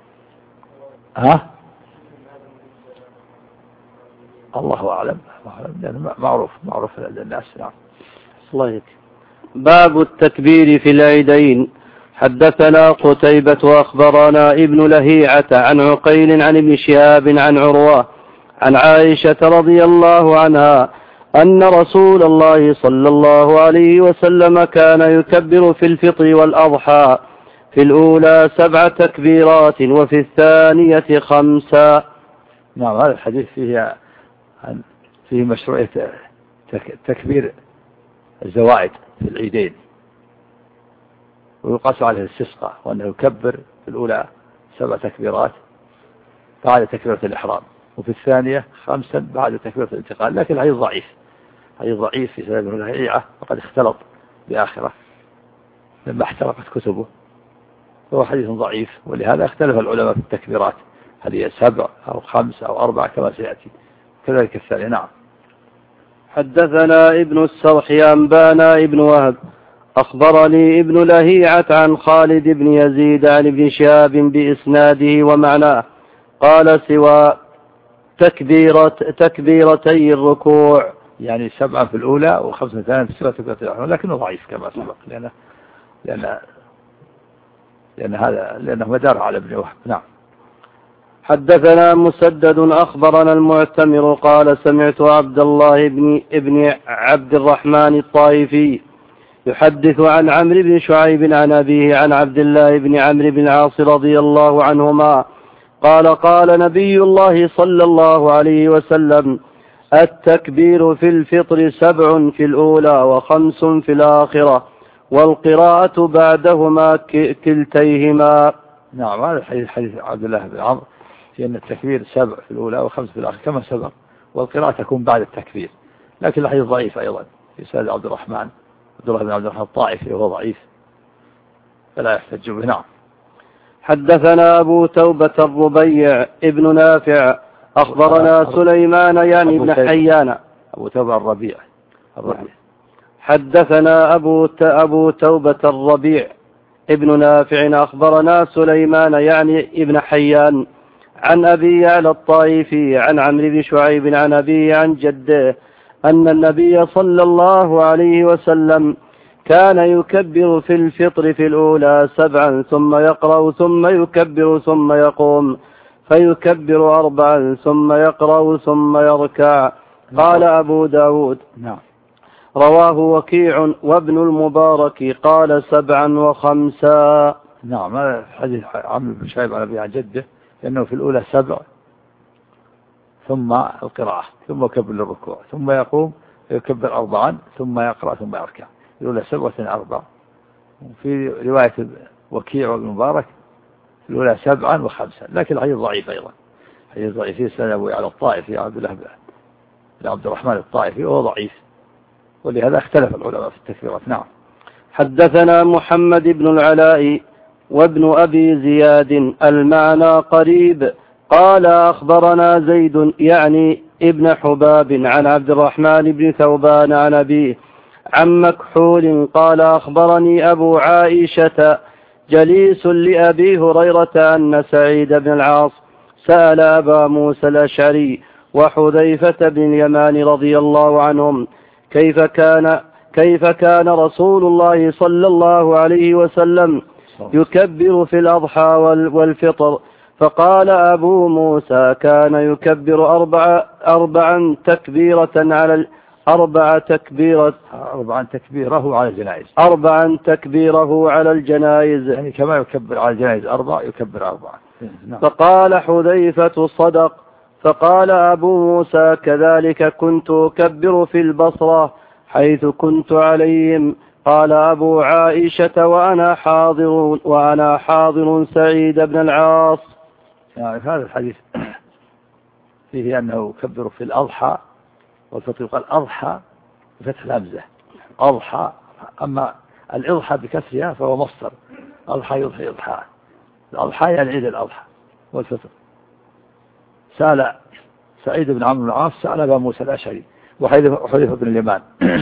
الله أعلم، لأنه معروف لدى الناس. نعم. الله. باب التكبير في العيدين. حدثنا قتيبة وأخبرنا ابن لهيعة عن عقيل عن ابن شهاب عن عروة عن عائشة رضي الله عنها أن رسول الله صلى الله عليه وسلم كان يكبر في الفطر والأضحى في الأولى 7 تكبيرات وفي الثانية 5. نعم. هذا الحديث فيه مشروعية تكبير الزوائد في العيدين، ويقاس عليه الاستسقاء، وأنه يكبر في الأولى 7 تكبيرات بعد تكبيرة الإحرام، وفي الثانية 5 بعد تكبيرة الانتقال. لكن الحديث ضعيف في سبب الهيعة، وقد اختلط بآخرة لما احترقت كتبه، فهو حديث ضعيف، ولهذا اختلف العلماء في التكبيرات، هل هي 7 أو 5 أو 4 كما سيأتي، كذلك الثانية. نعم. حدثنا ابن السرح أنبانا ابن وهب أخبرني ابن لهيعة عن خالد بن يزيد عن ابن شهاب بإسناده ومعناه قال سوى تكبيرتي الركوع، يعني 7 في الأولى و5 ثانية في سورة تكبيرة الإحرام، لكنه ضعيف كما سبق، لأنه مدار على ابن وهب. نعم. حدثنا مسدد أخبرنا المعتمر قال سمعت عبد الله ابن عبد الرحمن الطائفي يحدث عن عمرو بن شعيب عن أبيه عن عبد الله بن عمرو بن العاص رضي الله عنهما قال قال نبي الله صلى الله عليه وسلم التكبير في الفطر 7 في الأولى و5 في الآخرة، والقراءة بعدهما كلتيهما. نعم، هذا حديث عبد الله بن عمرو في أن التكبير 7 في الأولى و5 في الآخرة كما سبق، والقراءة تكون بعد التكبير. لكن الحديث ضعيف أيضا في سند عبد الله بن عبد الرحمن الطائفي وهو ضعيف فلا يحتج به. نعم. حدثنا أبو توبة الربيع ابن نافع أخبرنا سليمان يعني بن حيان. أبو توبة الربيع. حدثنا أبو توبة الربيع ابن نافع أخبرنا سليمان يعني ابن حيان عن أبي على الطائفي عن عمرو بن شعيب عن أبي عن جده أن النبي صلى الله عليه وسلم كان يكبر في الفطر في الأولى 7 ثم يقرأ ثم يكبر ثم يقوم فيكبر 4 ثم يقرأ ثم يركع. قال أبو داود نعم. رواه وكيع وابن المبارك قال 7 و5. نعم، هذا حديث عمرو بن شعيب عن أبي عن جده لأنه في الأولى 7 ثم القراءة ثم يكبر للركوع ثم يقوم يكبر 4 ثم يقرأ ثم يركع. الأولى 7 4. وفي رواية وكيع وابن المبارك في الأولى 7 و5. لكن الحديث ضعيف أيضا، حديث ضعيف في سند أبو على الطائفي عبد الله بن عبد الرحمن الطائفي وهو ضعيف، ولهذا اختلف العلماء في التكبيرات. نعم. حدثنا محمد بن العلاء وابن أبي زياد المعنى قريب قال أخبرنا زيد يعني ابن حباب عن عبد الرحمن بن ثوبان عن أبيه عن مكحول قال أخبرني أبو عائشة جليس لأبي هريرة أن سعيد بن العاص سأل أبا موسى الأشعري وحذيفة بن اليمان رضي الله عنهم كيف كان رسول الله صلى الله عليه وسلم يكبر في الأضحى والفطر، فقال أبو موسى كان يكبر 4 تكبيرة على 4 تكبيره على الجنائز. 4 تكبيره على الجنائز، يعني كما يكبر على الجنائز 4 يكبر 4. فقال حذيفة صدق. فقال أبو موسى كذلك كنت أكبر في البصرة حيث كنت عليهم. قال أبو عائشة وأنا حاضر سعيد بن العاص. يعني هذا الحديث فيه أنه يكبر في الأضحى والفطر. قال أضحى بفتح الهمزة أضحى، أما الإضحى بكسرها فهو مصدر أضحى يضحي إضحى. الأضحى يعني عيد الأضحى والفطر. سأل سعيد بن عمرو بن العاص سأل أبا موسى الأشعري وحذيفة بن اليمان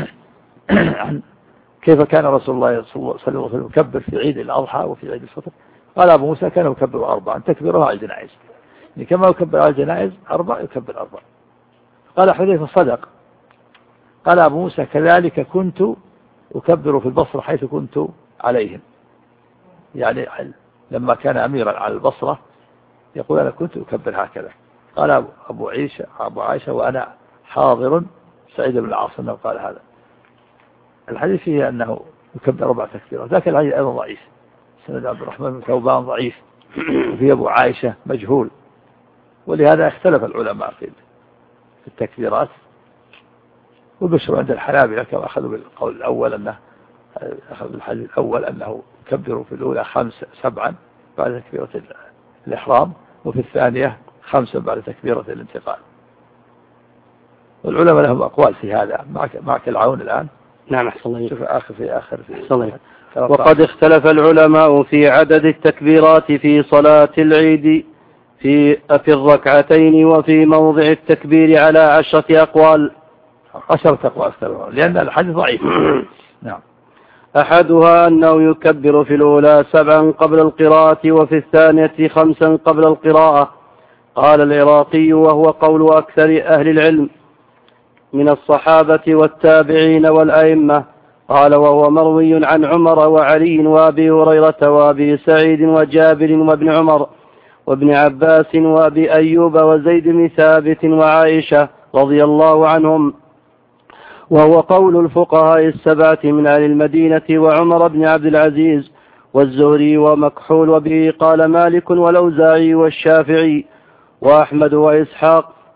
كيف كان رسول الله صلى الله عليه وسلم يكبر في عيد الأضحى وفي عيد الفطر. قال أبو موسى كان يكبر 4 تكبيرها على الجنائز، يعني كما يكبر على الجنائز 4 يكبر 4. قال حذيفة صدق. قال أبو موسى كذلك كنت أكبر في البصرة حيث كنت عليهم، يعني لما كان أميرا على البصرة يقول أنا كنت أكبر هكذا. قال أبو عائشة وأنا حاضر سعيد بن العاص أنه قال هذا. الحديث فيه أنه يكبر 4 تكبيرات، لكن الحديث أيضا ضعيف. سند عبد الرحمن بن ثوبان ضعيف، وفي أبو عائشة مجهول، ولهذا اختلف العلماء في التكبيرات. والبشر عند الحنابلة كما أخذوا بالقول الأول أخذوا الحديث الأول أنه يكبر في الأولى 7 بعد تكبيرة الإحرام، وفي الثانية 5 بعد تكبيرة الانتقال. والعلماء لهم أقوال في هذا. معك العون الآن. نعم أحسن الله. شوف في آخر وقد اختلف العلماء في عدد التكبيرات في صلاة العيد في الركعتين وفي موضع التكبير على 10 أقوال. 10 أقوال لأن الحديث ضعيف. نعم. أحدها أنه يكبر في الأولى 7 قبل القراءة وفي الثانية 5 قبل القراءة. قال العراقي وهو قول أكثر أهل العلم من الصحابة والتابعين والأئمة. قال وهو مروي عن عمر وعلي وأبي هريرة وأبي سعيد وجابر وابن عمر وابن عباس وأبي أيوب وزيد بن ثابت وعائشة رضي الله عنهم، وهو قول الفقهاء 7 من أهل المدينة وعمر بن عبد العزيز والزهري ومكحول، وبه قال مالك والأوزاعي والشافعي وأحمد وإسحاق.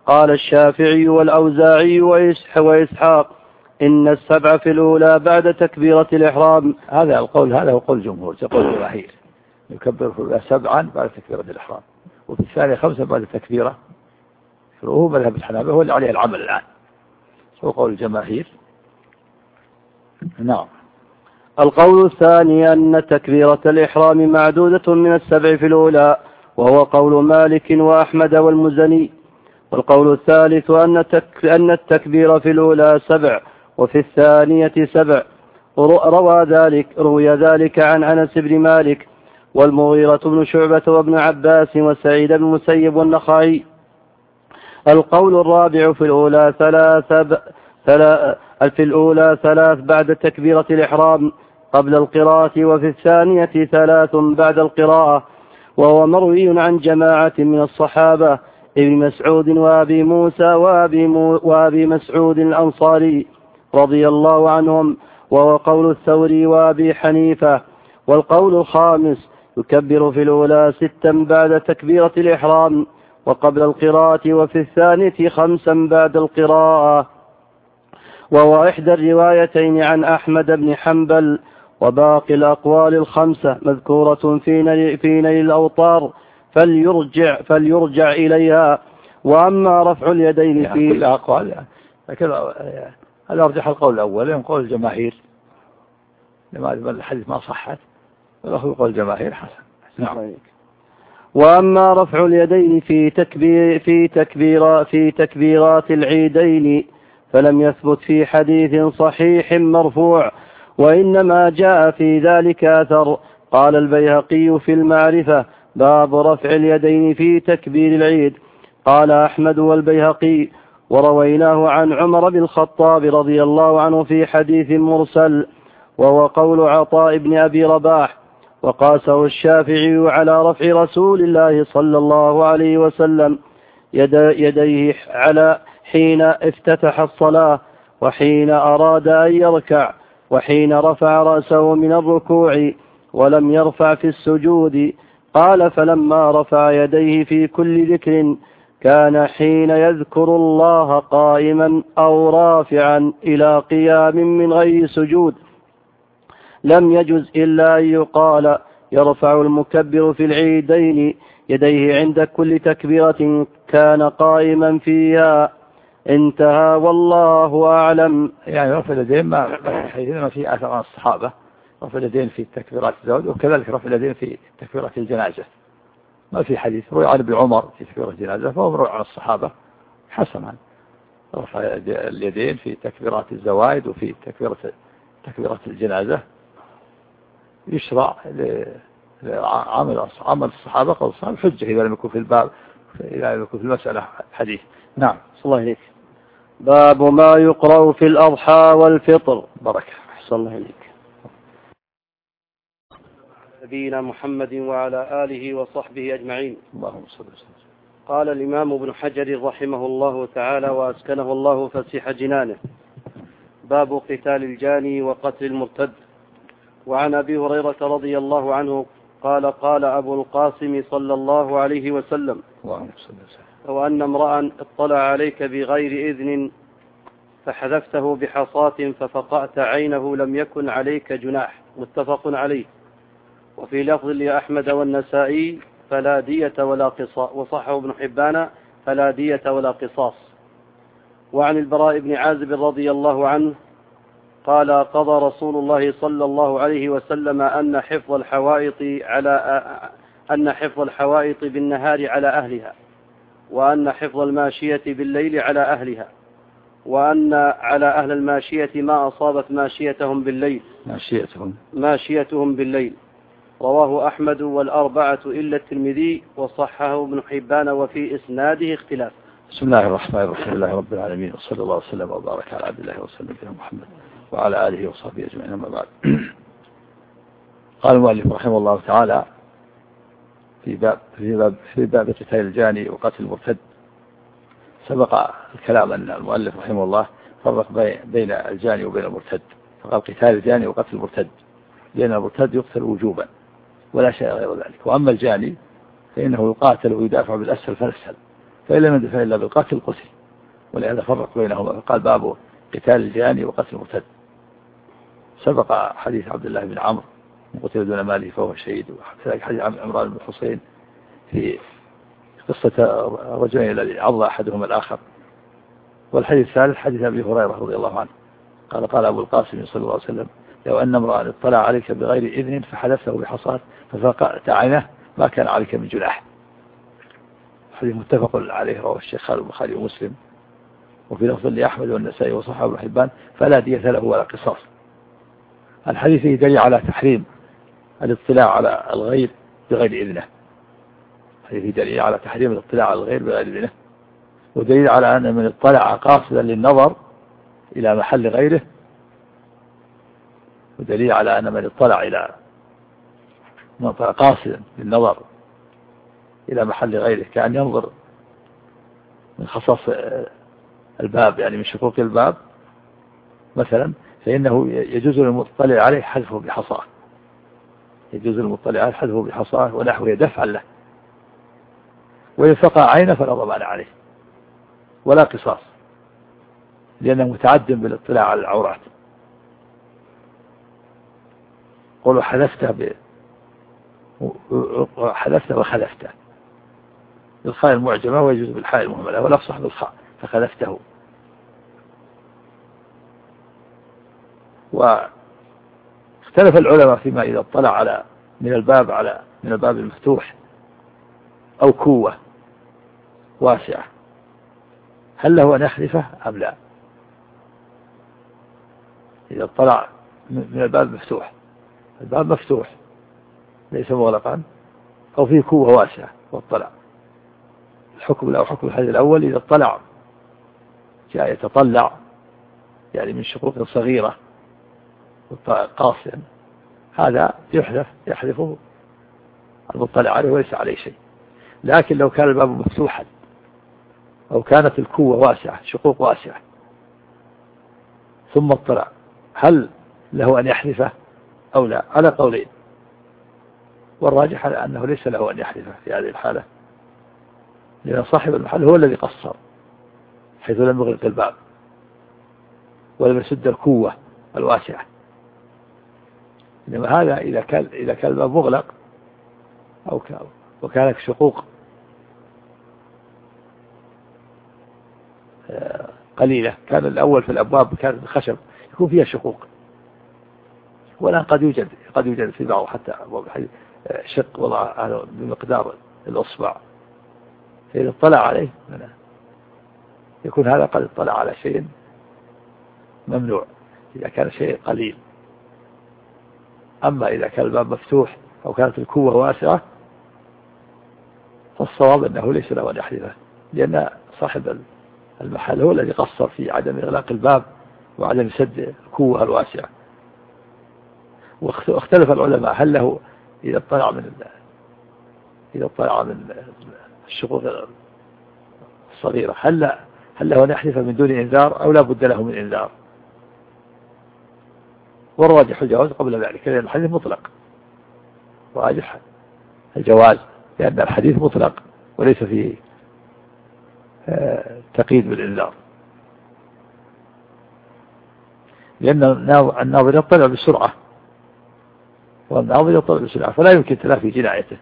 قال الشافعي والأوزاعي وإسحاق إن السبع في الأولى بعد تكبيرة الإحرام. هذا القول هذا هو قول الجمهور، يقول الجماهير يكبر في الأولى 7 بعد تكبيرة الإحرام، وفي الثانية 5 بعد تكبيرة. وهو مذهب الحنابلة هو اللي عليه العمل الآن، هو قول الجماهير. نعم. القول الثاني أن تكبيرة الإحرام معدودة من السبع في الأولى، وهو قول مالك وأحمد والمزني. والقول الثالث أن التكبير في الأولى 7 وفي الثانية 7. روي ذلك عن أنس بن مالك والمغيرة بن شعبة وابن عباس وسعيد بن المسيب والنخعي. القول الرابع في الأولى 3 بعد تكبيرة الإحرام قبل القراءة، وفي الثانية 3 بعد القراءة، وهو مروي عن جماعة من الصحابة ابن مسعود وأبي موسى وأبي مسعود الأنصاري رضي الله عنهم، وهو قول الثوري وأبي حنيفة. والقول الخامس يكبر في الأولى 6 بعد تكبيرة الإحرام وقبل القراءة، وفي الثانية 5 بعد القراءة، وهو إحدى الروايتين عن أحمد بن حنبل. وباقي الأقوال 5 مذكورة في نيل الأوطار فليرجع إليها. وأما رفع اليدين في كل أقوال، لكن هل أرجح القول الأول من قول الجماهير لما الحديث ما صحت، والأخذ قول الجماهير حسن. نعم. وأما رفع اليدين في تكبيرات العيدين فلم يثبت في حديث صحيح مرفوع، وإنما جاء في ذلك أثر. قال البيهقي في المعرفة: باب رفع اليدين في تكبير العيد. قال أحمد والبيهقي: ورويناه عن عمر بن الخطاب رضي الله عنه في حديث مرسل، وهو قول عطاء بن أبي رباح. وقاسه الشافعي على رفع رسول الله صلى الله عليه وسلم يديه على حين افتتح الصلاة، وحين أراد أن يركع، وحين رفع رأسه من الركوع، ولم يرفع في السجود. قال: فلما رفع يديه في كل ذكر كان حين يذكر الله قائما أو رافعا إلى قيام من غير سجود. لم يجز إلا أن يقال: يرفع المكبر في العيدين يديه عند كل تكبيرة كان قائما فيها. انتهى، والله أعلم. يعني رفع اليدين ما في أثر عن الصحابة، رفع اليدين في تكبيرات الزواج، وكذلك رفع اليدين في تكبيرات الجنازة ما في حديث. روي عن ابن عمر في تكبيرة الجنازة، فهو مروي عن الصحابة حسنا. رفع اليدين في تكبيرات الزواج وفي تكبيرات الجنازة يشرع عمل الصحابة قول الصحابة حجة إذا لم يكن في الباب، إذا لم يكن في المسألة حديث. نعم. صلى الله عليك. باب ما يقرأ في الأضحى والفطر. بركة. صلى الله عليك. نبينا محمد وعلى آله وصحبه أجمعين. اللهم صل وسلم. قال الإمام ابن حجر رحمه الله تعالى وأسكنه الله فسيح جنانه: باب قتال الجاني وقتل المرتد. وعن أبي هريرة رضي الله عنه قال: قال أبو القاسم صلى الله عليه وسلم: لو أن امرأ اطلع عليك بغير إذن فحذفته بحصاة ففقأت عينه لم يكن عليك جناح. متفق عليه. وفي لفظ لأحمد والنسائي: فلا دية ولا قصاص. وصحه ابن حبان: فلا دية ولا قصاص. وعن البراء بن عازب رضي الله عنه قال: قضى رسول الله صلى الله عليه وسلم أن حفظ الحوائط بالنهار على أهلها، وأن حفظ الماشية بالليل على أهلها، وأن على أهل الماشية ما أصابت ماشيتهم بالليل. رواه أحمد والأربعة إلا الترمذي، وصححه ابن حبان، وفي إسناده اختلاف. بسم الله الرحمن الرحيم. لله رب العالمين، وصلى الله وسلم وبارك على عبد الله ورسوله محمد وعلى آله وصحبه أجمعين. أما بعد، قال المؤلف رحمه الله تعالى في باب قتال الجاني وقتل المرتد. سبق الكلام أن المؤلف رحمه الله فرق بين الجاني وبين المرتد، فقال قتال الجاني وقتل المرتد، لأن المرتد يقتل وجوبا ولا شيء غير ذلك. وأما الجاني فإنه يقاتل ويدافع بالأسهل فالأسهل، فإن لم يندفع إلا بالقتل قتل، ولهذا فرق بينهما فقال باب قتال الجاني وقتل المرتد. سبق حديث عبد الله بن عمرو من قتل دون ماله فهو شهيد، وكذلك حديث عمران بن حسين في قصة رجلين الذي عض أحدهما الآخر. والحديث الثالث حديث أبي هريرة رضي الله عنه قال أبو القاسم صلى الله عليه وسلم: لو أن امرأ اطلع عليك بغير إذن فحلفته بحصاة ففقأت عينه ما كان عليك من جناح. حديث متفق عليه رواه الشيخان البخاري ومسلم، وفي لفظ لأحمد والنسائي وصححه ابن حبان: فلا دية له ولا قصاص. الحديث فيه دليل على تحريم الاطلاع على الغير بغير إذنه. الحديث دليل على تحريم الاطلاع على الغير بغير إذنه، ودليل على أن من اطلع قاصدا للنظر إلى محل غيره، ودليل على أن من اطلع قاصدا للنظر إلى محل غيره كأن ينظر من خصاص الباب، يعني من شقوق الباب مثلا، فإنه يجوز للمطلع عليه حذفه بحصاه، يجوز للمطلع عليه حذفه بحصاه ونحوه دفعا له، ويفقع عينه فلا ضمان عليه ولا قصاص، لأنه متعد بالاطلاع على العورات. قولوا حذفته وخلفته بالخاء المعجمة، ويجوز بالحاء المهملة، والأفصح بالخاء فخلفته. واختلف العلماء فيما إذا اطلع على من الباب المفتوح أو كوة واسعة هل له أن يحذفه أم لا؟ إذا اطلع من الباب مفتوح، الباب مفتوح ليس مغلقا، أو فيه كوة واسعة واطلع، الحكم له حكم الحديث الأول. إذا اطلع جاء يتطلع يعني من شقوق صغيرة قاصدا، هذا يحذفه المطلع عليه وليس عليه شيء. لكن لو كان الباب مفتوحا أو كانت الكوة واسعة شقوق واسعة ثم اطلع، هل له أن يحذفه أو لا؟ على قولين، والراجح أنه ليس له أن يحذفه في هذه الحالة، لأن صاحب المحل هو الذي قصر حيث لم يغلق الباب ولم يسد الكوة الواسعة. إنما هذا إذا كان الباب مغلق وكانت شقوق قليلة، كان الأول في الأبواب كانت الخشب يكون فيها شقوق، والآن قد يوجد في بعض حتى شق وضع بمقدار الأصبع، فإذا اطلع عليه يكون هذا قد اطلع على شيء ممنوع إذا كان شيء قليل. أما إذا كان الباب مفتوح أو كانت الكوة واسعة فالصواب أنه ليس له أن يحذفه، لأن صاحب المحل هو الذي قصر في عدم إغلاق الباب وعدم سد الكوة الواسعة. واختلف العلماء هل له إذا اطلع من الشقوق الصغيرة هل له أن يحذف من دون إنذار أو لا بد له من إنذار؟ والراجح الجواز قبل ذلك، لأن الحديث مطلق، راجح الجواز لأن الحديث مطلق وليس فيه تقييد بالإنذار، لأن الناظر يطلع بسرعة، والناظر يطلع بسرعة فلا يمكن تلافي جنايته.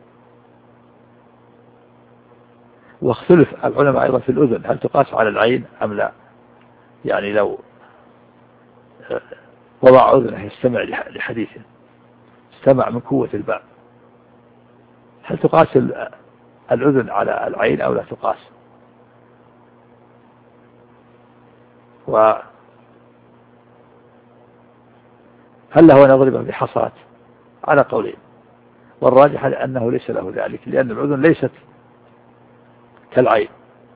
واختلف العلماء أيضا في الأذن هل تقاس على العين أم لا؟ يعني لو وضع أذنه يستمع لحديثه، استمع من قوة الباب، هل تقاس الأذن على العين أو لا تقاس؟ وهل له أن يضربه بحصات؟ على قولين، والراجح أنه ليس له ذلك، لأن الأذن ليست كالعين،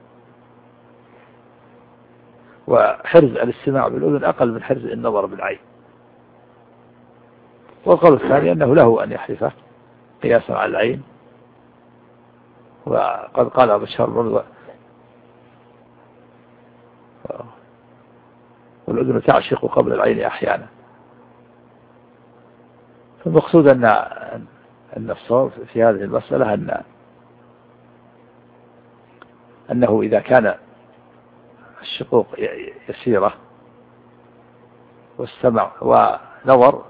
وحرز الاستماع بالأذن أقل من حرز النظر بالعين. والقول الثاني أنه له أن يحلفه قياسا على العين، وقد قال بشار برضه والأذن تعشق قبل العين أحيانا. فالمقصود أن الصواب في هذه المسألة أنه إذا كان الشقوق يسيرة واستمع ونظر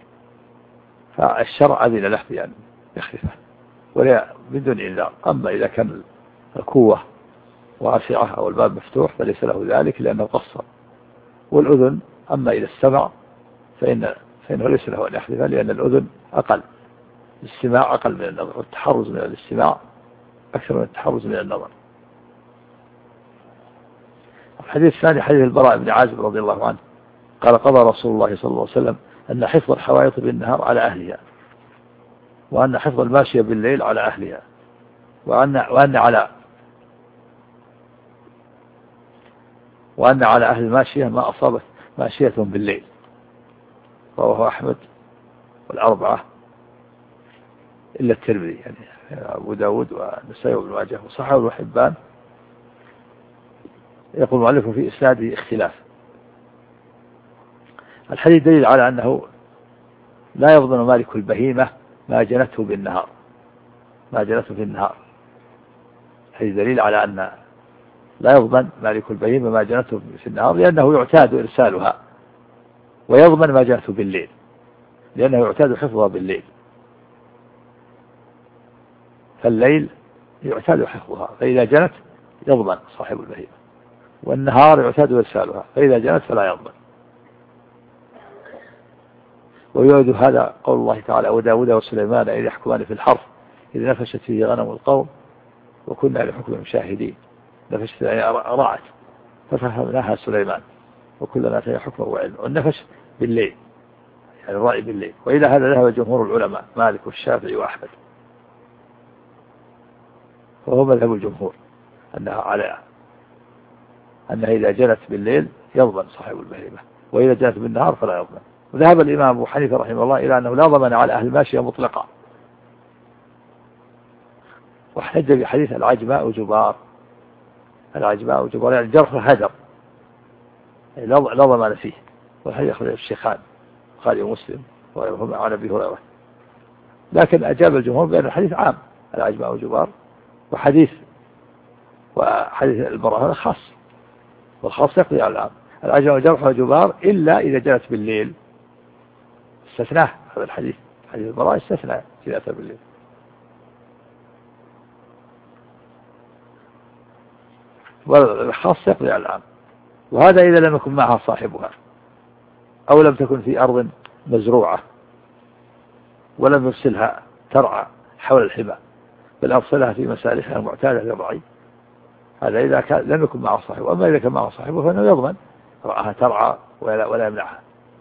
فالشرع أذن له بأن يخففه ولا بدون إنذار. أما إذا كان الكوة واسعة أو الباب مفتوح فليس له ذلك لأنه قصر. والأذن أما إذا استمع فإنه ليس له أن يحذفه لأن الأذن أقل، الاستماع أقل من النظر، والتحرز من الاستماع أكثر من التحرز من النظر. الحديث الثاني حديث البراء بن عازب رضي الله عنه قال قضى رسول الله صلى الله عليه وسلم أن حفظ الحوائط بالنهار على أهلها، وأن حفظ الماشية بالليل على أهلها، وأن على أهل الماشية ما أصابت ماشية بالليل. رواه أحمد والأربعة إلا الترمذي، يعني أبو داود والنسائي وابن ماجه وصححه ابن حبان. يقول المؤلف في إسناده اختلاف. الحديث دليل على أنه لا يضمن مالك البهيمة ما جنته بالنهار، ما جنته في النهار. الحديث دليل على أن لا يضمن مالك البهيمة ما جنته في النهار لأنه يعتاد إرسالها، ويضمن ما جنته بالليل لأنه يعتاد حفظها بالليل. فالليل يعتاد حفظها فإذا جنت يضمن صاحب البهيمة، والنهار يعتاد إرسالها فإذا جنت فلا يضمن. ويؤيد هذا قول الله تعالى وداود وسليمان إذ يحكمان في الحرث إذ نفشت فيه غنم القوم وكنا لحكمهم شاهدين. نفشت يعني رعت ففهمناها سليمان وكلنا آتينا حكما وعلما. والنفش بالليل يعني الرأي بالليل. وإلى هذا ذهب جمهور العلماء مالك والشافعي وأحمد، وهو مذهب الجمهور أنها إذا جنت بالليل يضمن صاحب البهيمة، وإذا جنت بالنهار فلا يضمن. وذهب الإمام أبو حنيفة رحمه الله إلى أنه لا ضمن على أهل الماشية مطلقا، واحتج بحديث العجماء وجبار. العجماء وجبار يعني جرح هدر لا ضمان فيه، والحديث أخرجه الشيخان البخاري ومسلم وغيرهما عن أبي هريرة. لكن أجاب الجمهور بأن الحديث عام العجماء وجبار، وحديث البراء خاص، والخاص يقضي على العام. العجماء وجرح وجبار إلا إذا جنت بالليل استثناه هذا الحديث، حديث البراء استثنى إذا أتى بالليل. والخاص يقضي على العام. وهذا إذا لم يكن معها صاحبها أو لم تكن في أرض مزروعة ولم يرسلها ترعى حول الحمى بل أرسلها في مسالخها المعتادة للرعي، هذا إذا كان لم يكن معها صاحبه. أما إذا كان معها صاحبه فإنه يضمن رعاها ترعى ولا يمنعها.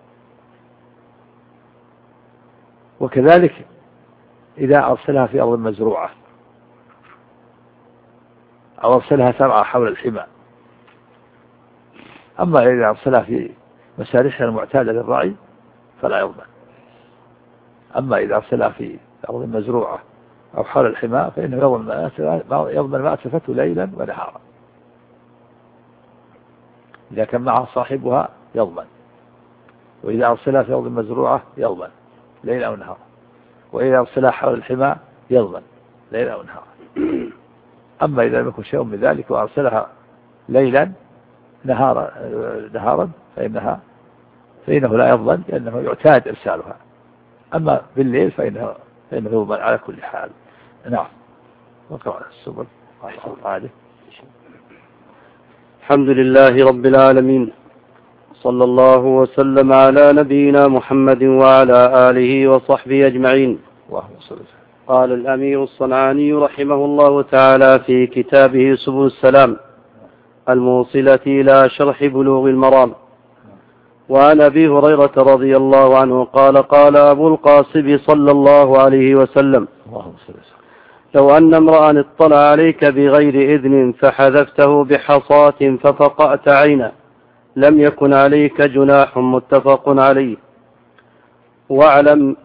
وكذلك إذا أرسلها في أرض مزروعة أو أرسلها ترعى حول الحمى. أما إذا أرسلها في مسارحها المعتادة للرعي فلا يضمن. أما إذا أرسلها في أرض مزروعة أو حول الحمى فإنه يضمن ما أتلفته ليلا ونهارا. إذا كان معها صاحبها يضمن، وإذا أرسلها في أرض مزروعة يضمن ليلا ونهارا، وإذا أرسلها حول الحمى يضمن ليلا ونهارا. أما إذا لم يكن شيء من ذلك وأرسلها ليلا نهارا فإنه لا يضمن لأنه يعتاد إرسالها. أما بالليل فإنه يضمن على كل حال. نعم. وقرأ السبل عاده. الحمد لله رب العالمين، صلى الله وسلم على نبينا محمد وعلى آله وصحبه أجمعين. قال الأمير الصنعاني رحمه الله تعالى في كتابه سبل السلام الموصلة إلى شرح بلوغ المرام: وعن أبي هريرة رضي الله عنه قال قال أبو القاسم صلى الله عليه وسلم: لو أن امرأ اطلع عليك بغير إذن فحذفته بحصاة ففقأت عينه لم يكن عليك جناح. متفق عليه. واعلم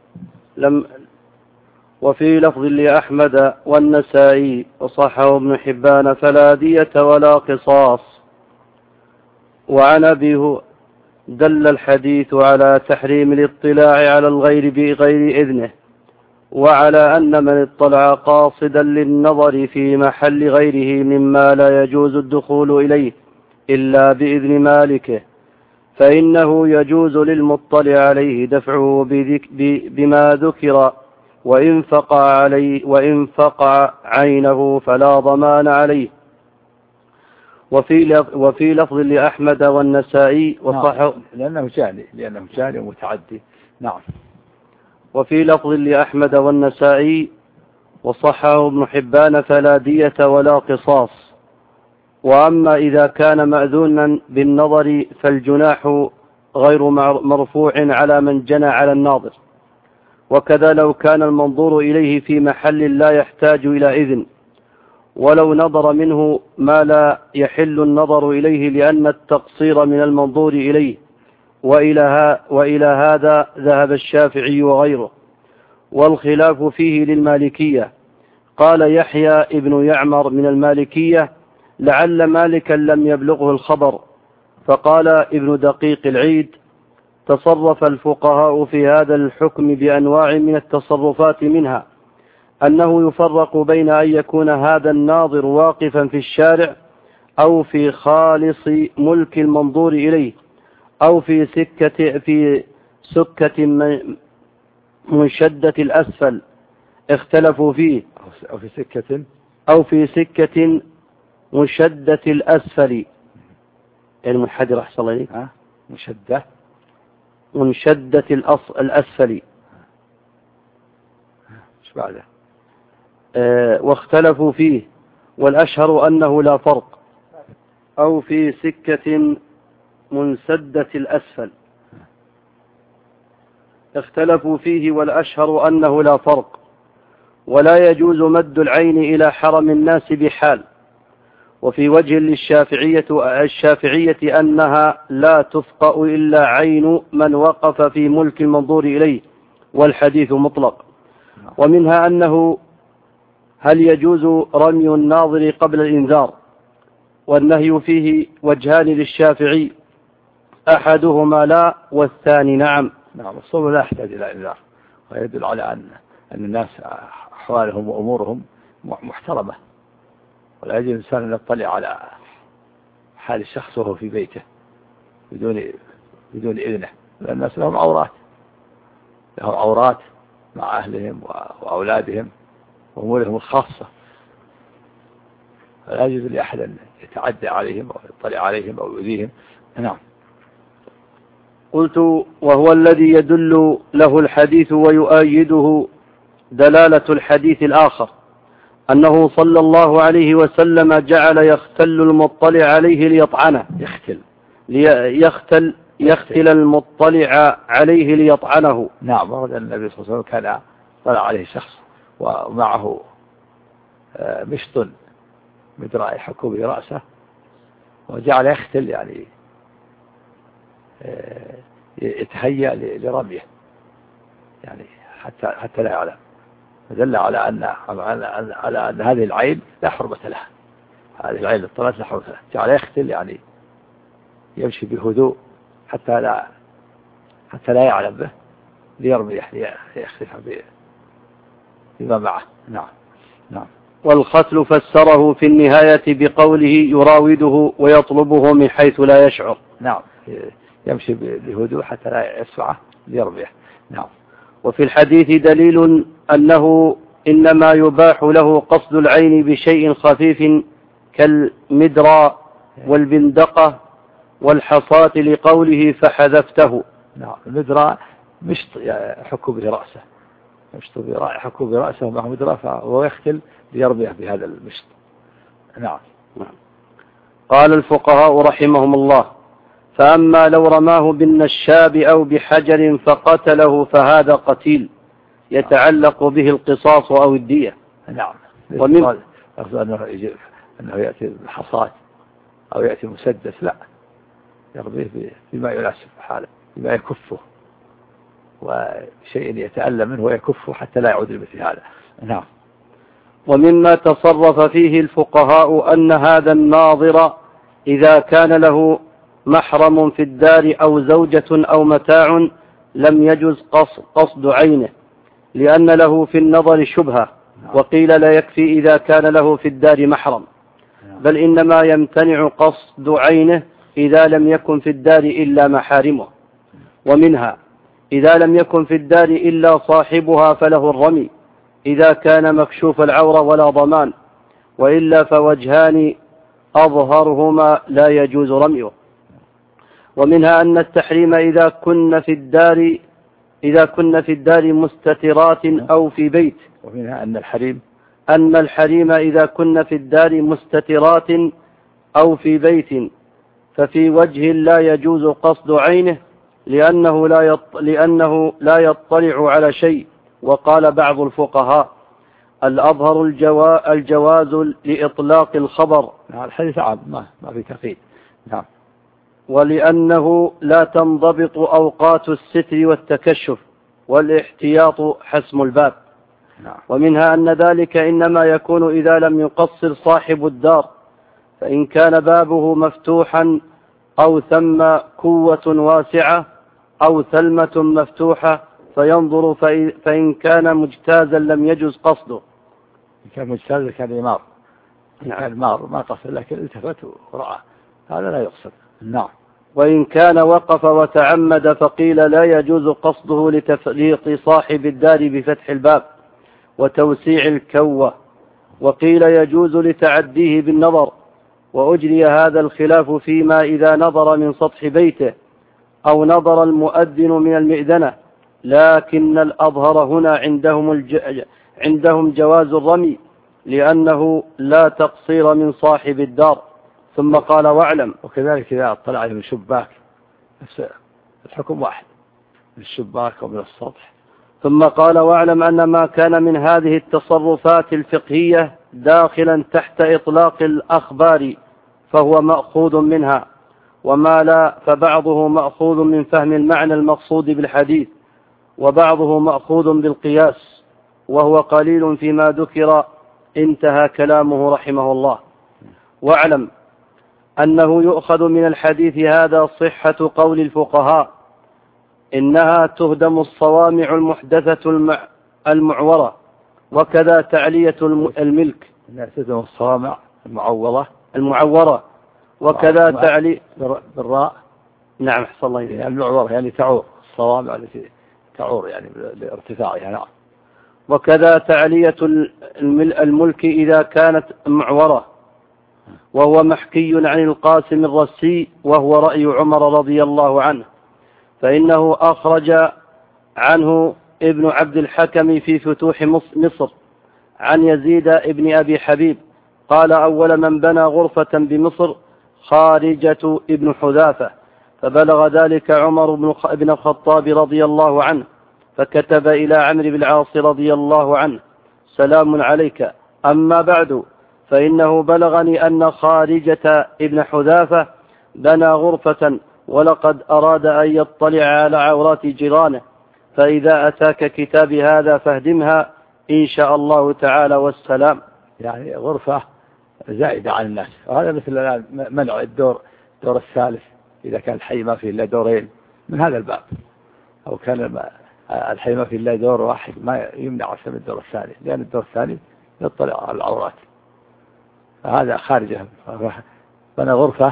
وفي لفظ لأحمد والنسائي وصححه ابن حبان: فلا دية ولا قصاص. وعن أبيه دل الحديث على تحريم الاطلاع على الغير بغير إذنه، وعلى أن من اطلع قاصدا للنظر في محل غيره مما لا يجوز الدخول إليه إلا بإذن مالكه فإنه يجوز للمطلع عليه دفعه بما ذكر، وإن فقع عينه فلا ضمان عليه. وفي لفظ لأحمد والنسائي وصححه لأنه جاني ومتعدي. نعم. وفي لفظ لأحمد والنسائي وصححه ابن حبان فلا دية ولا قصاص. وأما إذا كان مأذونا بالنظر فالجناح غير مرفوع على من جنى على الناظر. وكذا لو كان المنظور إليه في محل لا يحتاج إلى إذن، ولو نظر منه ما لا يحل النظر إليه لأن التقصير من المنظور إليه. وإلى هذا ذهب الشافعي وغيره، والخلاف فيه للمالكية. قال يحيى ابن يعمر من المالكية: لعل مالكا لم يبلغه الخبر. فقال ابن دقيق العيد: تصرف الفقهاء في هذا الحكم بأنواع من التصرفات، منها أنه يفرق بين أن يكون هذا الناظر واقفا في الشارع أو في خالص ملك المنظور إليه أو في سكة منشدة الأسفل اختلفوا فيه، أو في سكة منشدة الأسفل المنحدر أحسن عليك منشدة الأسفل بعده. واختلفوا فيه، والأشهر أنه لا فرق. أو في سكة منسدة الأسفل اختلفوا فيه، والأشهر أنه لا فرق. ولا يجوز مد العين إلى حرم الناس بحال. وفي وجه للشافعية أنها لا تفقأ إلا عين من وقف في ملك المنظور إليه، والحديث مطلق. ومنها أنه هل يجوز رمي الناظر قبل الإنذار، والنهي فيه وجهان للشافعي، أحدهما لا والثاني نعم. الصوم لا يحتاج إلى إنذار، ويدل على أن الناس أحوالهم وأمورهم محترمة، ولا يجب الإنسان أن يطلع على حال الشخص وهو في بيته بدون إذنه، لأن الناس لهم عورات مع أهلهم وأولادهم وأمورهم الخاصة، فلا يجوز لأحد أن يتعدى عليهم أو يطلع عليهم أو يؤذيهم. نعم. قلت: وهو الذي يدل له الحديث ويؤيده دلالة الحديث الآخر أنه صلى الله عليه وسلم جعل يختل المطلع عليه ليطعنه. يختل المطلع عليه ليطعنه. نعم. ورد أن النبي صلى الله عليه وسلم كان طلع عليه شخص ومعه مشط مدراء يحك به رأسه، وجعل يختل يعني يتهيأ لرميه، يعني حتى لا يعلم. فدل على أن هذه العين لا حرمة لها، هذه العين الطلعت لا حرمة لها. جعل يختل يعني يمشي بهدوء حتى لا يعلم به، ليرمي يختلف بما معه. نعم. والختل فسره في النهاية بقوله يراوده ويطلبه من حيث لا يشعر. نعم. يمشي بهدوء حتى لا يسفعه ليرميه. نعم. وفي الحديث دليل أنه إنما يباح له قصد العين بشيء خفيف كالمدرى والبندقة والحصاة لقوله فحذفته. نعم. المدرى مشط يحك به رأسه، يحك برأسه ومعه مدرى، فهو يختل ليرميه بهذا المشط. نعم. قال الفقهاء رحمهم الله: فأما لو رماه بالنشاب أو بحجر فقتله فهذا قتيل يتعلق به القصاص أو الدية. نعم. ومن أنه يأتي بالحصاة أو يأتي مسدس، لا، يرميه بما يناسب حاله، بما يكفه، وشيء يتألم منه ويكفه حتى لا يعود لمثل هذا. نعم. ومما تصرف فيه الفقهاء أن هذا الناظر إذا كان له محرم في الدار أو زوجة أو متاع لم يجز قصد عينه، لأن له في النظر شبهة، وقيل لا يكفي إذا كان له في الدار محرم، بل إنما يمتنع قصد عينه إذا لم يكن في الدار إلا محارمه. ومنها إذا لم يكن في الدار إلا صاحبها فله الرمي إذا كان مكشوف العورة ولا ضمان، وإلا فوجهان أظهرهما لا يجوز رميه. ومنها أن التحريم إذا كن في الدار مستترات أو في بيت. ومنها أن الحريم إذا كن في الدار مستترات أو في بيت ففي وجه لا يجوز قصد عينه لأنه لا يطلع على شيء. وقال بعض الفقهاء الأظهر الجواز لإطلاق الخبر. الحديث عام ما في تقييد. نعم. ولأنه لا تنضبط أوقات الستر والتكشف والاحتياط حسم الباب. ومنها أن ذلك إنما يكون إذا لم يقصر صاحب الدار، فإن كان بابه مفتوحا أو ثم كوة واسعة أو ثلمة مفتوحة فينظر، فإن كان مجتازا لم يجوز قصده. إن كان مجتازا كان يمار. كان مار ما قصد، لكن التفت ورعى، هذا لا يقصد. نعم. وإن كان وقف وتعمد فقيل لا يجوز قصده لتفريط صاحب الدار بفتح الباب وتوسيع الكوة، وقيل يجوز لتعديه بالنظر. وأجري هذا الخلاف فيما إذا نظر من سطح بيته أو نظر المؤذن من المئذنة، لكن الأظهر هنا عندهم جواز الرمي لأنه لا تقصير من صاحب الدار. ثم قال واعلم. وكذلك إذا اطلع من شباك نفس الحكم واحد، من الشباك ومن السطح. ثم قال واعلم أن ما كان من هذه التصرفات الفقهية داخلا تحت إطلاق الأخبار فهو مأخوذ منها، وما لا فبعضه مأخوذ من فهم المعنى المقصود بالحديث، وبعضه مأخوذ بالقياس، وهو قليل فيما ذكر. انتهى كلامه رحمه الله. واعلم أنه يؤخذ من الحديث هذا صحة قول الفقهاء إنها تهدم الصوامع المحدثة المعورة، وكذا تعلية الملك. تهدم الصوامع المعورة وكذا تعلية بالراء. نعم أحسن الله إليك. المعورة يعني تعور، الصوامع التي تعور يعني لارتفاعها. نعم. وكذا تعلية الملك إذا كانت معورة، وهو محكي عن القاسم الرسي، وهو رأي عمر رضي الله عنه، فإنه أخرج عنه ابن عبد الحكم في فتوح مصر عن يزيد ابن أبي حبيب قال أول من بنى غرفة بمصر خارجة ابن حذافة، فبلغ ذلك عمر بن الخطاب رضي الله عنه، فكتب إلى عمرو بن العاص رضي الله عنه سلام عليك، أما بعد فإنه بلغني أن خارجة ابن حذافة بنى غرفة ولقد أراد أن يطلع على عورات جيرانه، فإذا أتاك كتاب هذا فاهدمها إن شاء الله تعالى والسلام. يعني غرفة زائدة عن الناس، وهذا مثل منع الدور الثالث إذا كان الحي ما فيه إلا دورين من هذا الباب، أو كان الحي ما فيه إلا دور واحد ما يمنع من الدور الثاني، لأن الدور الثاني يطلع على العورات. فهذا خارجه بنى غرفة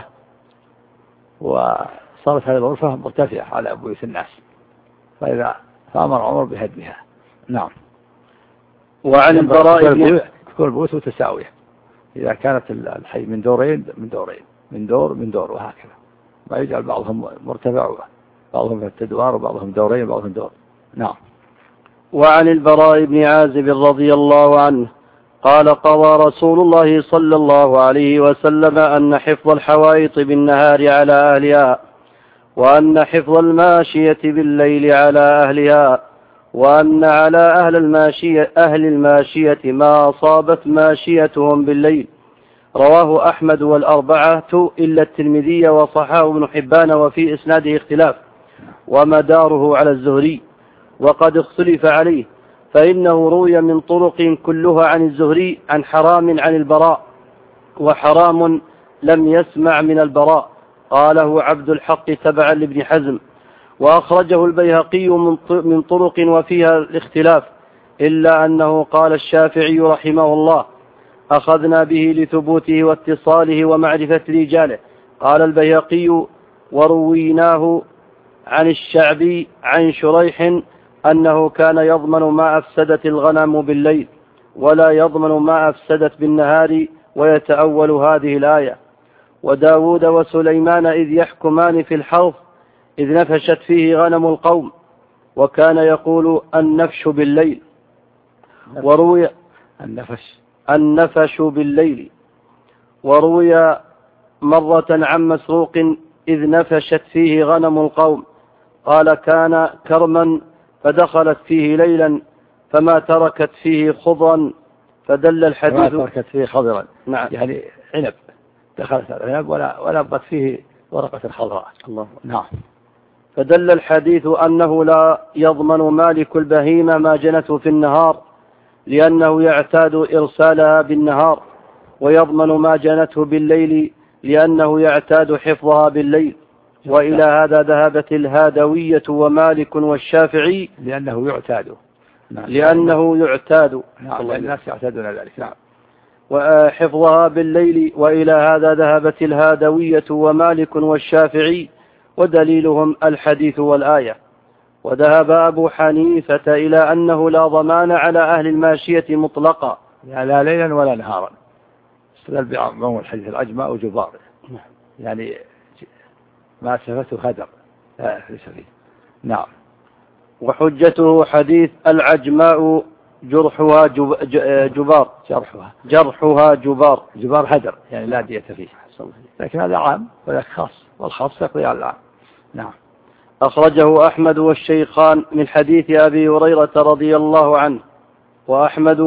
وصارت هذه الغرفة مرتفعة على بيوت الناس، فأمر عمر بهدمها. نعم. وعن البراء تكون البيوت متساوية، إذا كانت الحي من دورين من دور وهكذا، ما يجعل بعضهم مرتفع بعضهم في التدوار وبعضهم دورين وبعضهم دور. نعم. وعن البراء بن عازب رضي الله عنه قال قضى رسول الله صلى الله عليه وسلم أن حفظ الحوائط بالنهار على أهلها، وأن حفظ الماشية بالليل على أهلها، وأن على أهل الماشية ما أصابت ماشيتهم بالليل. رواه أحمد والأربعة إلا الترمذي وصححه ابن حبان، وفي إسناده اختلاف، ومداره على الزهري، وقد اختلف عليه، فإنه روي من طرق كلها عن الزهري عن حرام عن البراء، وحرام لم يسمع من البراء، قاله عبد الحق تبعا لابن حزم، وأخرجه البيهقي من طرق وفيها الاختلاف، إلا أنه قال الشافعي رحمه الله: أخذنا به لثبوته واتصاله ومعرفة رجاله. قال البيهقي: ورويناه عن الشعبي عن شريح أنه كان يضمن ما أفسدت الغنم بالليل ولا يضمن ما أفسدت بالنهار، ويتأول هذه الآية. وداود وسليمان إذ يحكمان في الحرث إذ نفشت فيه غنم القوم، وكان يقول النفش بالليل. وروي النفش بالليل. وروي مرة عن مسروق إذ نفشت فيه غنم القوم قال: كان كرما فدخلت فيه ليلا فما تركت فيه خضرا، فدل الحديث ما تركت فيه خضرا. نعم. يعني عنب، دخلت العنب ولا بقت فيه ورقة خضراء. الله. نعم. فدل الحديث أنه لا يضمن مالك البهيمة ما جنته في النهار، لأنه يعتاد إرسالها بالنهار، ويضمن ما جنته بالليل لأنه يعتاد حفظها بالليل. وإلى هذا ذهبت الهادوية ومالك والشافعي لأنه يعتاد. نعم. الناس يعتادون ذلك. نعم. وحفظها بالليل. وإلى هذا ذهبت الهادوية ومالك والشافعي، ودليلهم الحديث والآية. وذهب أبو حنيفة إلى أنه لا ضمان على أهل الماشية مطلقا، يعني لا ليلا ولا نهارا. استدل بعموم الحديث: العجماء وجبار، يعني ما سفته هدر ليس فيه. نعم. وحجته حديث العجماء جرحها جبار. جبار هدر، يعني لا دية فيه. لكن هذا عام وذاك خاص، والخاص يقضي على العام. نعم. أخرجه أحمد والشيخان من حديث أبي هريرة رضي الله عنه، وأحمد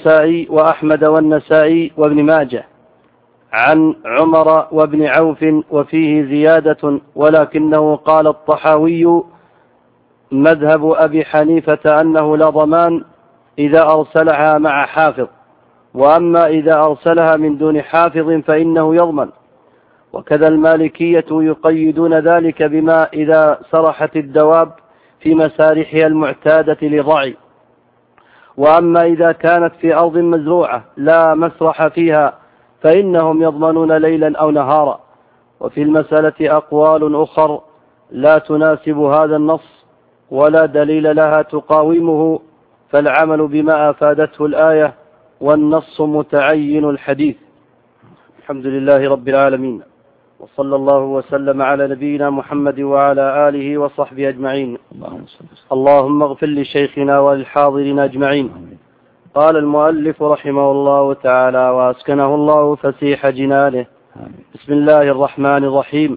والنسائي وابن ماجه عن عمر وابن عوف، وفيه زيادة، ولكنه قال الطحاوي: مذهب أبي حنيفة أنه لا ضمان إذا أرسلها مع حافظ، وأما إذا أرسلها من دون حافظ فإنه يضمن. وكذا المالكية يقيدون ذلك بما إذا سرحت الدواب في مسارحها المعتادة لضعي. وأما إذا كانت في أرض مزروعة لا مسرح فيها فإنهم يضمنون ليلا أو نهارا. وفي المسألة أقوال أخر لا تناسب هذا النص ولا دليل لها تقاومه، فالعمل بما أفادته الآية والنص متعين الحديث. الحمد لله رب العالمين، وصلى الله وسلم على نبينا محمد وعلى آله وصحبه أجمعين. اللهم اغفر لشيخنا وللحاضرين أجمعين. قال المؤلف رحمه الله تعالى وأسكنه الله فسيح جنانه. بسم الله الرحمن الرحيم.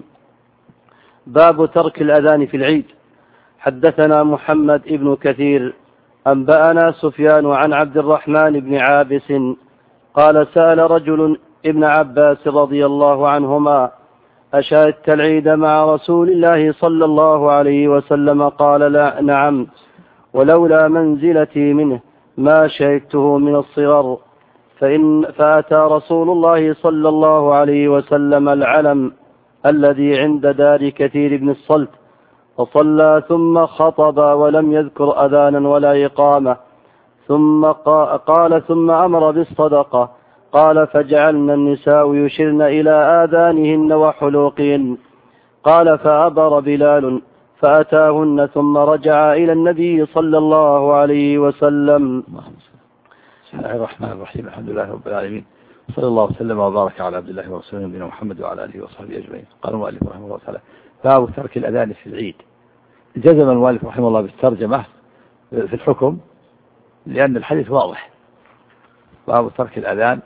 باب ترك الأذان في العيد. حدثنا محمد ابن كثير أنبأنا سفيان عن عبد الرحمن بن عابس قال: سأل رجل ابن عباس رضي الله عنهما: أشهدت العيد مع رسول الله صلى الله عليه وسلم؟ قال: لا. نعم، ولولا منزلتي منه ما شهدته من الصغر. فأتى رسول الله صلى الله عليه وسلم العلم الذي عند دار كثير بن الصلت، فصلى ثم خطب ولم يذكر أذانا ولا إقامة، ثم قال ثم أمر بالصدقة. قال: فجعلنا النساء يشرن إلى آذانهن وحلوقهن. قال: فأبر بلال فأتاهن ثم رجع إلى النبي صلى الله عليه وسلم. بسم الله الرحمن الرحيم. الحمد لله رب العالمين، صلى الله وسلم وبارك على عبد الله ورسوله نبينا محمد وعلى آله وصحبه أجمعين. قال المؤلف رحمه الله تعالى: باب ترك الأذان في العيد. جزم المؤلف رحمه الله بالترجمة في الحكم لأن الحديث واضح. باب ترك الأذان،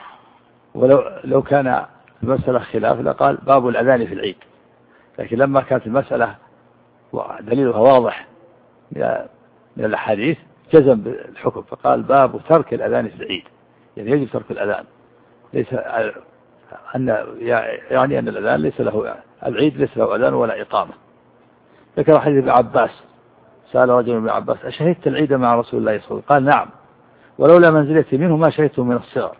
ولو كان المسألة خلاف لقال باب الأذان في العيد، لكن لما كانت المسألة دليلها واضح من الأحاديث جزم بالحكم فقال باب ترك الأذان في العيد، يعني يجب ترك الأذان، ليس يعني أن الأذان ليس له، العيد ليس له أذان ولا إقامة. ذكر حديث ابن عباس: سأل رجل ابن عباس: أشهدت العيد مع رسول الله صلى الله عليه وسلم؟ قال: نعم، ولولا منزلتي منه ما شهدته من الصغر.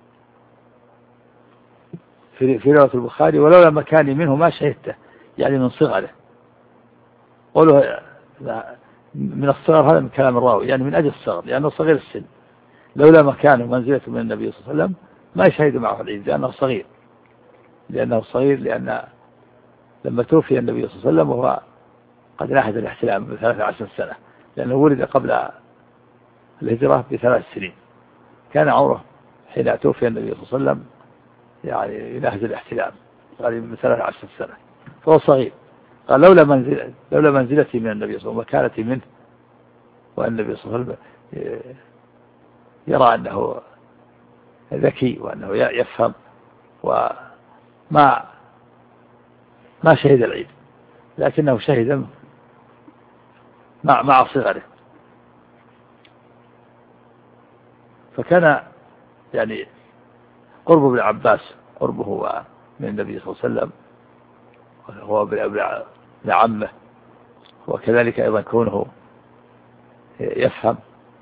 في رواية البخاري: ولولا مكاني منه ما شهدته، يعني من صغره. قوله من الصغر، هذا من كلام الراوي، يعني من أجل الصغر لأنه صغير السن، لولا مكانه ومنزلته من النبي صلى الله عليه وسلم ما يشهد معه العيد لأنه صغير، لأن لما توفي النبي صلى الله عليه وسلم وهو قد ناهز الاحتلام ب13 سنة، لأنه ولد قبل الهجرة ب3 سنين، كان عمره حين توفي النبي صلى الله عليه وسلم يعني يناهز الاحتلام قال ب13 سنة، فهو صغير. قال لولا منزلتي من النبي صلى الله عليه وسلم ومكانتي منه، والنبي صلى الله عليه وسلم يرى أنه ذكي وأنه يفهم وما شهد العيد، لكنه شهد مع صغره. فكان يعني قرب ابن عباس قربه من النبي صلى الله عليه وسلم، هو ابن عمه، وكذلك أيضا كونه يفهم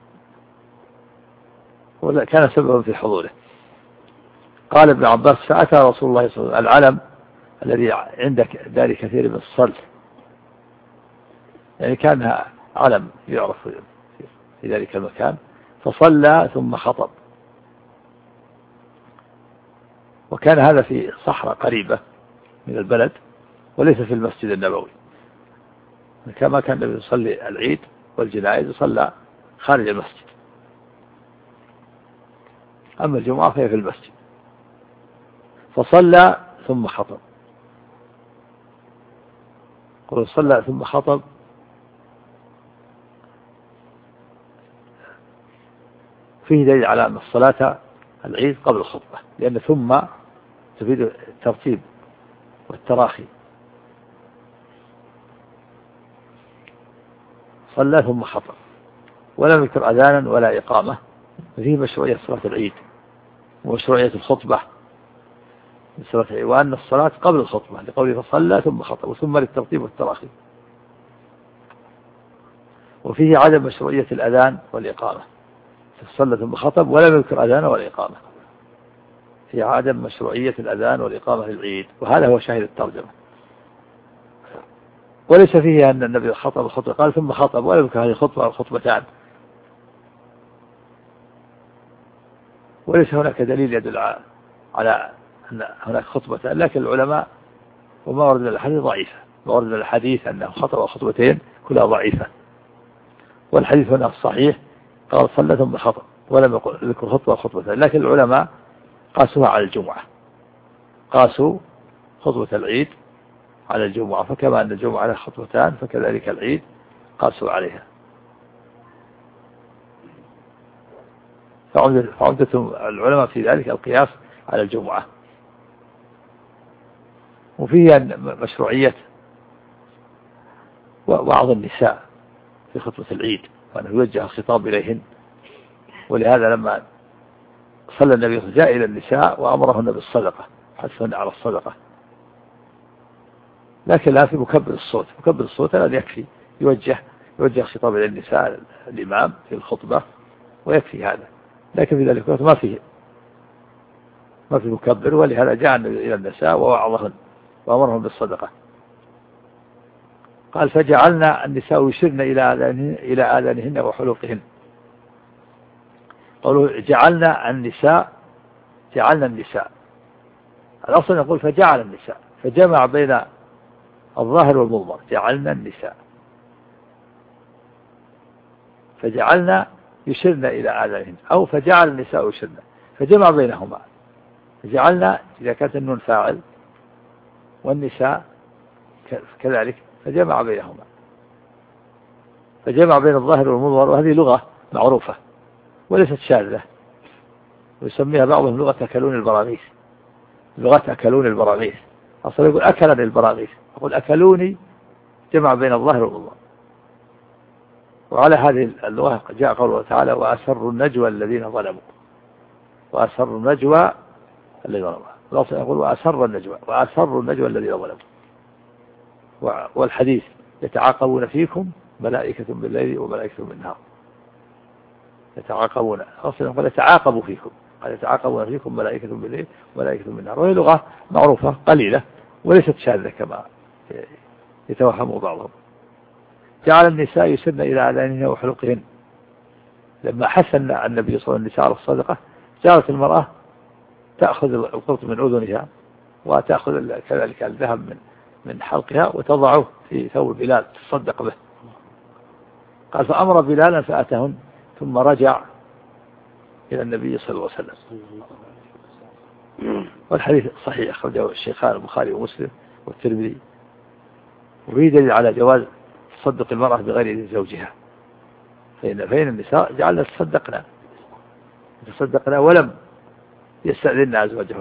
كان سببا في حضوره. قال ابن عباس: فأتى رسول الله صلى الله عليه وسلم العلم الذي عندك دار كثير من الصلف، يعني كان علم يعرف في ذلك المكان، فصلى ثم خطب. وكان هذا في صحراء قريبة من البلد وليس في المسجد النبوي، كما كان النبي يصلي العيد والجنائز صلى خارج المسجد، أما الجمعة فهي في المسجد. فصلى ثم خطب. قل صلى ثم خطب، فيه دليل على أن الصلاة العيد قبل الخطبة، لأن ثم تفيد الترتيب والتراخي. صلى ثم خطب ولم يذكر أذانا ولا إقامة، فيه مشروعية صلاة العيد ومشروعية الخطبة، وأن الصلاة قبل الخطبة لقوله فصلى ثم خطب، وثم للترتيب والتراخي. وفيه عدم مشروعية الأذان والإقامة، صلى ثم خطب ولم يذكر أذان ولا إقامة، في عدم مشروعية الأذان والإقامة للعيد، وهذا هو شاهد الترجمة. وليس فيه أن النبي خطب الخطبة قال ثم خطب، ولا يذكر هذه الخطبة أو خطبتان، وليس هناك دليل يدل على أن هناك خطبتان، لكن العلماء وما ورد من الحديث ضعيفة، ما ورد من الحديث أنه خطب خطبتين كلها ضعيفة، والحديث هنا الصحيح قال صلى ثم خطب ولم يذكر خطبة خطبتين، لكن العلماء قاسوها على الجمعة، قاسوا خطبة العيد على الجمعة، فكما أن الجمعة على خطبتان فكذلك العيد قاسوا عليها. فعمدة العلماء في ذلك القياس على الجمعة. وفيه مشروعية وعظ النساء في خطبة العيد، وأنه يوجه الخطاب إليهن، ولهذا لما صلى النبي جاء إلى النساء وأمرهن بالصدقة، حثهن على الصدقة، لكن لا في مكبر الصوت. مكبر الصوت لا يكفي، يوجه الخطاب إلى النساء الإمام في الخطبة ويكفي هذا، لكن في ذلك الوقت ما في مكبر، ولهذا جاء إلى النساء ووعظهن وأمرهم بالصدقة. قال فجعلنا النساء يشرن إلى آذانهن وحلقهن. قالوا جعلنا النساء الأصل يقول فجعل النساء، فجمع بين الظاهر والمضمر، جعلنا النساء، فجعلنا يشرن إلى آذانهن، أو فجعل النساء يشرن، فجمع بينهما. فجعلنا إذا كانت النون فاعل والنساء كذلك، فجمع بينهما، فجمع بين الظاهر والمضمر، وهذه لغة معروفة وليست شاذة، ويسميها بعضهم لغة أكلون البراغيث، لغة أكلون البراغيث. أصلا يقول أكلني البراغيث، يقول أكلوني، جمع بين الظاهر والمضمر. وعلى هذه اللغة جاء قوله تعالى وأسروا النجوى الذين ظلموا، وأسروا النجوى الذين ظلموا، الأصل يقول وأسروا النجوى الذين ظلموا. والحديث يتعاقبون فيكم ملائكة بالليل وملائكة بالنهار، يتعاقبون، أصلا يقول يتعاقبوا فيكم، قال يتعاقبون فيكم ملائكة بالليل وملائكة بالنهار، وهي لغة معروفة قليلة وليست شاذة كما يتوهم بعضهم. جعل النساء يسرن إلى أذانهن وحلقهن. لما حسن النبي صلى الله عليه وسلم النساء على الصدقة جعلت المرأة تأخذ القرط من أذنها وتأخذ كذلك الذهب من حلقها وتضعه في ثوب بلال تصدق به. قال فأمر بلالا فأتهن ثم رجع إلى النبي صلى الله عليه وسلم. والحديث صحيح أخرجه الشيخان البخاري ومسلم والترمذي. وفيه دليل على جواز تصدق المرأة بغير إذن زوجها، فإن النساء جعلنا تصدقنا ولم يستأذن أزواجهن.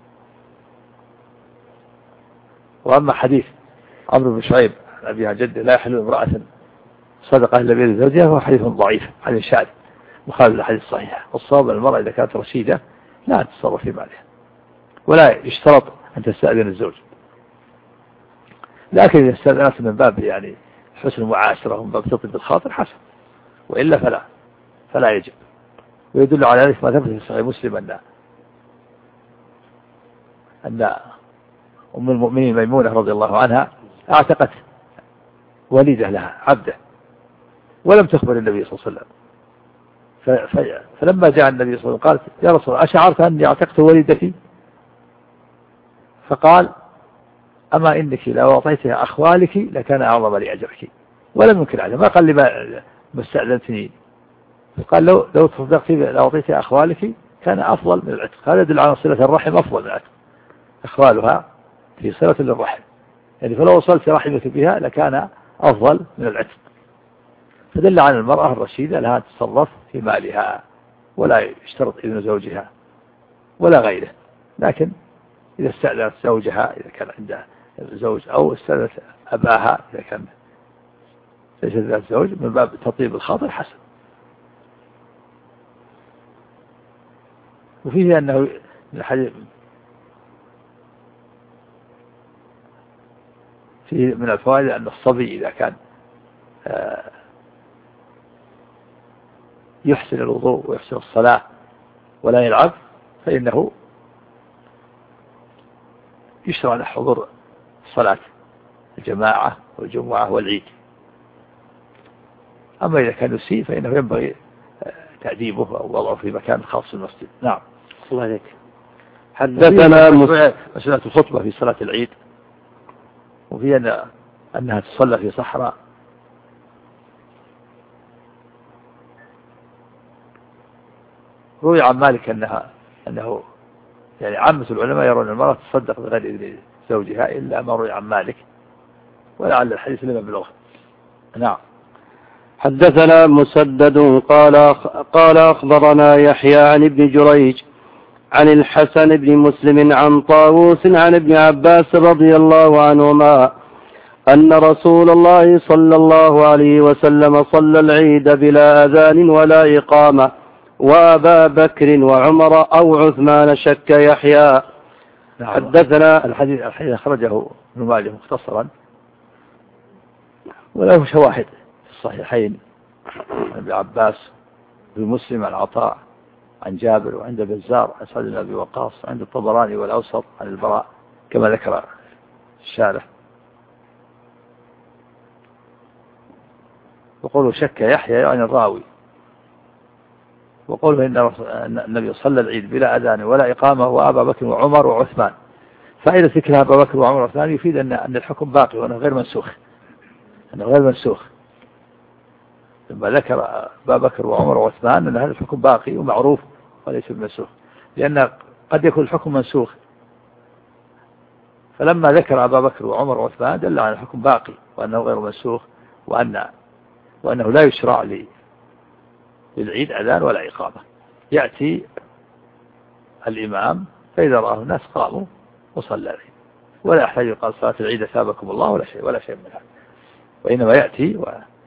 وأما حديث عمرو بن شعيب عن أبيها جده لا يحل امرأة صدقة إلا بيد زوجها هو حديث ضعيف، حديث شاذ مخالف للحديث الصحيح. والصواب المرأة إذا كانت رشيدة لا تتصرف في مالها ولا يشترط أن تستأذن الزوج، لكن إذا استأذنت من باب يعني حسن المعاشرة ومن باب تطيب الخاطر حسن، وإلا فلا يجب. ويدل على ذلك ما ثبت في صحيح مسلم أن أم المؤمنين ميمونة رضي الله عنها اعتقت وليدة لها عبده ولم تخبر النبي صلى الله عليه وسلم. فلما جاء النبي صلى الله عليه وسلم قالت يا رسول الله أشعرت أني اعتقت وليدتي؟ فقال أما إنك لو أعطيتها أخوالك لكان أعظم لأجرك. ولم ينكر عليه، ما قال لي ما استأذنتني. قال لو تصدقت لو أعطيتها أخوالك كان أفضل من العتق. هذا يدل على صلة الرحم أفضل من العتق، أخوالها في صلة للرحم يعني، فلو وصلت رحمك بها لكان أفضل من العتق. فدل على المرأة الرشيدة لها تتصرف في مالها ولا يشترط إذن زوجها ولا غيره، لكن إذا استأذنت زوجها إذا كان عندها زوج أو استأذنت أباها إذا كان ليس ذات زوج من باب تطيب الخاطر حسن. وفيه أنه الحديث فيه من الفوائد أن الصبي إذا كان يحسن الوضوء ويحسن الصلاة ولا يلعب فإنه يشرع له حضور الصلاة الجماعة والجمعة والعيد. أما إذا كان يسيء فإنه ينبغي تأديبه أو وضعه في مكان خاص في المسجد. نعم. الله عليك. حدثنا مسألة الخطبة في صلاة العيد، وفي أنها تصلى في صحراء. روي عن مالك أنه يعني عامة العلماء يرون المرأة تصدق بغير إذن زوجها إلا ما روي عن مالك، ولعل الحديث لما بلغه. نعم. حدثنا مسدد قال أخبرنا يحيى عن ابن جريج عن الحسن بن مسلم عن طاووس عن ابن عباس رضي الله عنهما أن رسول الله صلى الله عليه وسلم صلى العيد بلا أذان ولا إقامة، وأبا بكر وعمر أو عثمان شك يحيى. نعم. حدثنا الحديث أخرجه ابن ماجه مختصرا وله شواهد في الصحيحين عن ابن عباس في مسلم عن عطاء عن جابر وعند بزار عن سعد بن أبي وقاص عند الطبراني والأوسط عن البراء كما ذكر الشارح. وقوله شك يحيى يعني الراوي. وقوله إن النبي صلى العيد بلا أذان ولا إقامة وأبا بكر وعمر وعثمان. فإذا ذكر أبا بكر وعمر وعثمان يفيد أن الحكم باقي وأنه غير منسوخ. لما ذكر أبا بكر وعمر وعثمان أن هذا الحكم باقي ومعروف وليس بمنسوخ، لأن قد يكون الحكم منسوخ. فلما ذكر أبا بكر وعمر وعثمان دل على الحكم باقي وأنه غير منسوخ، وأنه لا يشرع للعيد أذان ولا إقامة. يأتي الإمام فإذا رآه الناس قاموا وصلى العيد، ولا يحتاج يقال صلاة العيد أثابكم الله ولا شيء من هذا، وإنما يأتي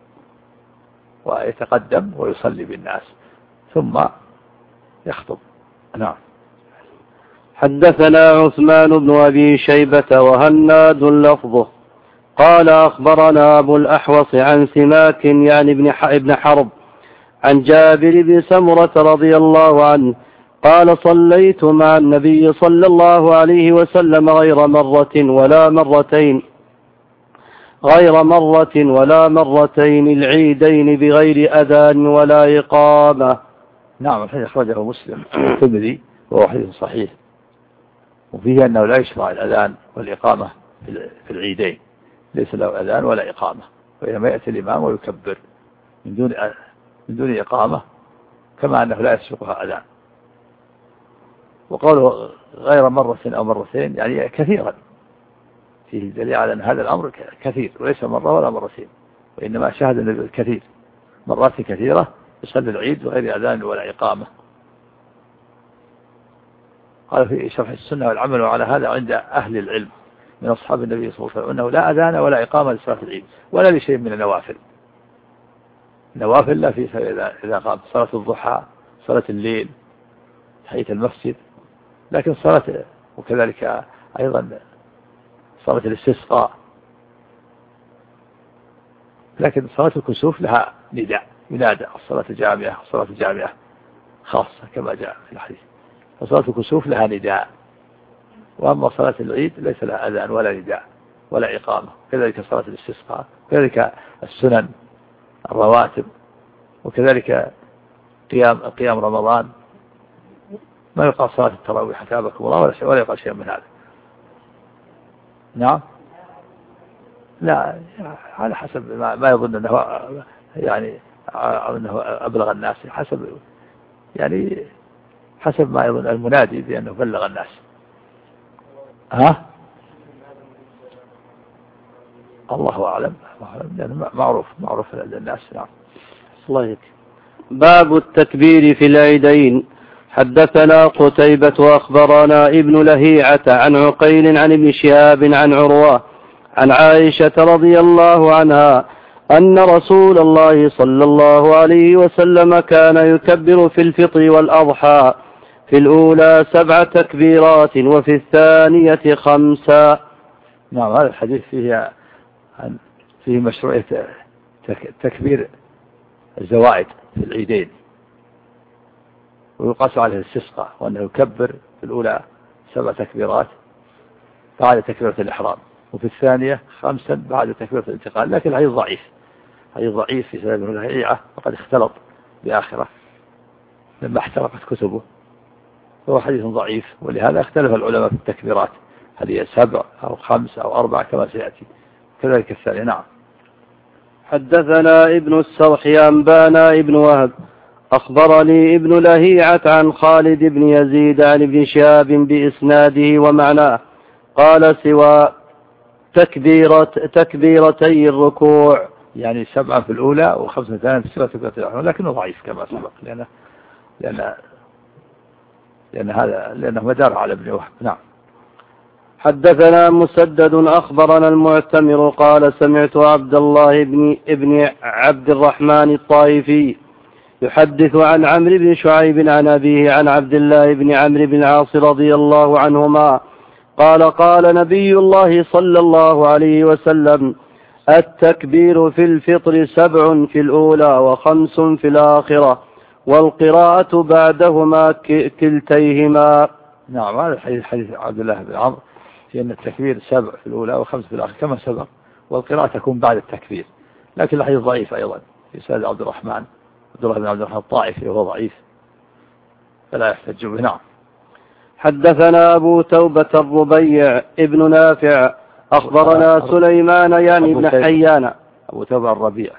ويتقدم ويصلي بالناس ثم يخطب. نعم. حدثنا عثمان بن أبي شيبة وهناد لفظه قال أخبرنا أبو الأحوص عن سماك يعني ابن حرب عن جابر بن سمرة رضي الله عنه قال صليت مع النبي صلى الله عليه وسلم غير مرة ولا مرتين، غير مرة ولا مرتين العيدين بغير أذان ولا إقامة. نعم، الحديث أخرجه مسلم والترمذي وهو حديث صحيح، وفيه أنه لا يشرع الأذان والإقامة في العيدين، ليس له أذان ولا إقامة، وإنما يأتي الإمام ويكبر من دون إقامة، كما أنه لا يسبقها أذان. وقوله غير مرة أو مرتين يعني كثيرا، فيه دليل على أن هذا الأمر كثير وليس مرة ولا مرتين، وإنما شاهد النبي الكثير مرات كثيرة يصلي العيد بغير أذان ولا إقامة. قال في شرح السنة والعمل على هذا عند أهل العلم من أصحاب النبي صلى الله عليه وسلم أنه لا أذان ولا إقامة لصلاة العيد ولا لشيء من النوافل. النوافل لا في إذا قام صلاة الضحى، صلاة الليل، تحية المسجد، لكن صلاة وكذلك أيضا صلاة الاستسقاء، لكن صلاة الكسوف لها نداء ينادى الصلاة الجامعة، الصلاة الجامعة خاصة كما جاء في الحديث، فصلاة الكسوف لها نداء، وأما صلاة العيد ليس لها أذان ولا نداء ولا إقامة. كذلك صلاة الاستسقاء، كذلك السنن الرواتب، وكذلك قيام رمضان ما يقال صلاة التراويح حتابكم الله ولا يقال شيء من هذا. نعم، لا، على حسب ما يظن أنه يعني أنه أبلغ الناس، حسب ما يظن المنادي بأنه بلغ الناس. الله أعلم، لأنه معروف لدى الناس. نعم. الله يك. باب التكبير في العيدين. حدثنا قتيبة وأخبرنا ابن لهيعة عن عقيل عن ابن شهاب عن عروة عن عائشة رضي الله عنها أن رسول الله صلى الله عليه وسلم كان يكبر في الفطر والأضحى في الأولى 7 تكبيرات وفي الثانية 5. نعم، هذا الحديث فيه مشروعية تكبير الزوائد في العيدين، ويقاس عليه الاستسقاء، وأنه يكبر في الأولى 7 تكبيرات بعد تكبيرة الإحرام، وفي الثانية 5 بعد تكبيرة الانتقال. لكن الحديث ضعيف في سبب ابن لهيعة، وقد اختلط بآخرة لما احترقت كتبه، فهو حديث ضعيف، ولهذا اختلف العلماء في التكبيرات، هل هي 7 أو 5 أو 4 كما سيأتي. كذلك الثانية. نعم. حدثنا ابن السرح أنبانا ابن وهب أخبرني ابن لهيعة عن خالد بن يزيد عن ابن شهاب بإسناده ومعناه قال سوى تكبيرتي الركوع، يعني 7 في الأولى و5 ثانية في تكبيرة الإحرام، لكنه ضعيف كما سبق، لأنه مدار على ابن وهب. نعم. حدثنا مسدد أخبرنا المعتمر قال سمعت عبد الله ابن عبد الرحمن الطائفي يحدث عن عمرو بن شعيب عن أبيه عن عبد الله بن عمرو بن العاص رضي الله عنهما قال نبي الله صلى الله عليه وسلم التكبير في الفطر 7 في الأولى و5 في الآخرة، والقراءة بعدهما كلتيهما. نعم، هذا حديث عبد الله بن عمرو في أن التكبير 7 في الأولى و5 في الآخرة كما سبق، والقراءة تكون بعد التكبير، لكن الحديث ضعيف أيضا في سند عبد الله بن عبد الرحمن الطائفي وهو ضعيف فلا يحتج به. نعم. حدثنا أبو توبة الربيع ابن نافع أخبرنا سليمان يعني بن حيان. أبو توبة الربيع.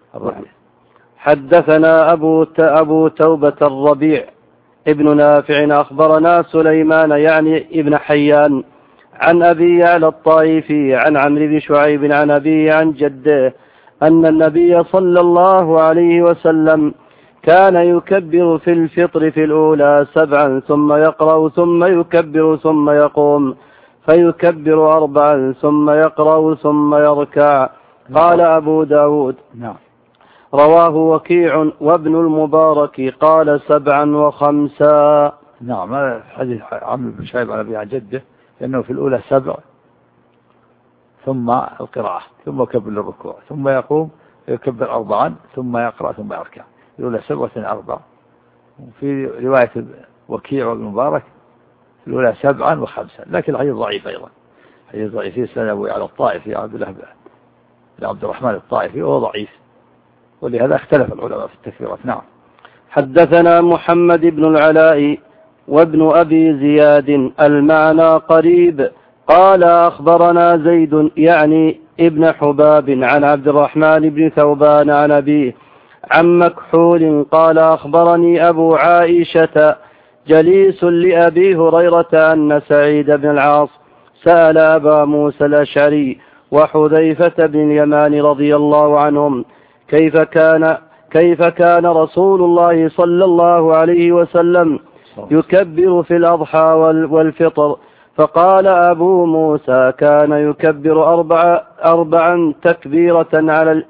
حدثنا أبو توبة الربيع ابن نافع أخبرنا سليمان يعني ابن حيان عن أبي يعلى الطائفي عن عمرو بن شعيب عن أبيه عن جده أن النبي صلى الله عليه وسلم كان يكبر في الفطر في الأولى 7 ثم يقرأ ثم يكبر ثم يقوم فيكبر 4 ثم يقرأ ثم يركع. قال أبو داود نعم. رواه وكيع وابن المبارك قال 7 و5. نعم، هذا حديث عمرو بن شعيب عن أبيه عن جده لأنه في الأولى 7 ثم القراءة ثم يكبر للركوع ثم يقوم يكبر 4 ثم يقرأ ثم يركع. الأولى 7 و4. وفي رواية وكيع وابن مبارك الأولى 7 و5، لكن الحديث ضعيف أيضا، حديث ضعيف في سنة أبو يعلى الطائفي عبد الله لعبد الرحمن الطائفي وهو ضعيف، ولهذا اختلف العلماء في التكبيرات. نعم. حدثنا محمد بن العلاء وابن أبي زياد المعنى قريب. قال أخبرنا زيد يعني ابن حباب عن عبد الرحمن بن ثوبان عن أبيه عن مكحول قال أخبرني أبو عائشة جليس لأبي هريرة أن سعيد بن العاص سأل أبا موسى الأشعري وحذيفة بن اليمان رضي الله عنهم كيف كان رسول الله صلى الله عليه وسلم يكبر في الأضحى والفطر، فقال أبو موسى كان يكبر أربعا تكبيرة على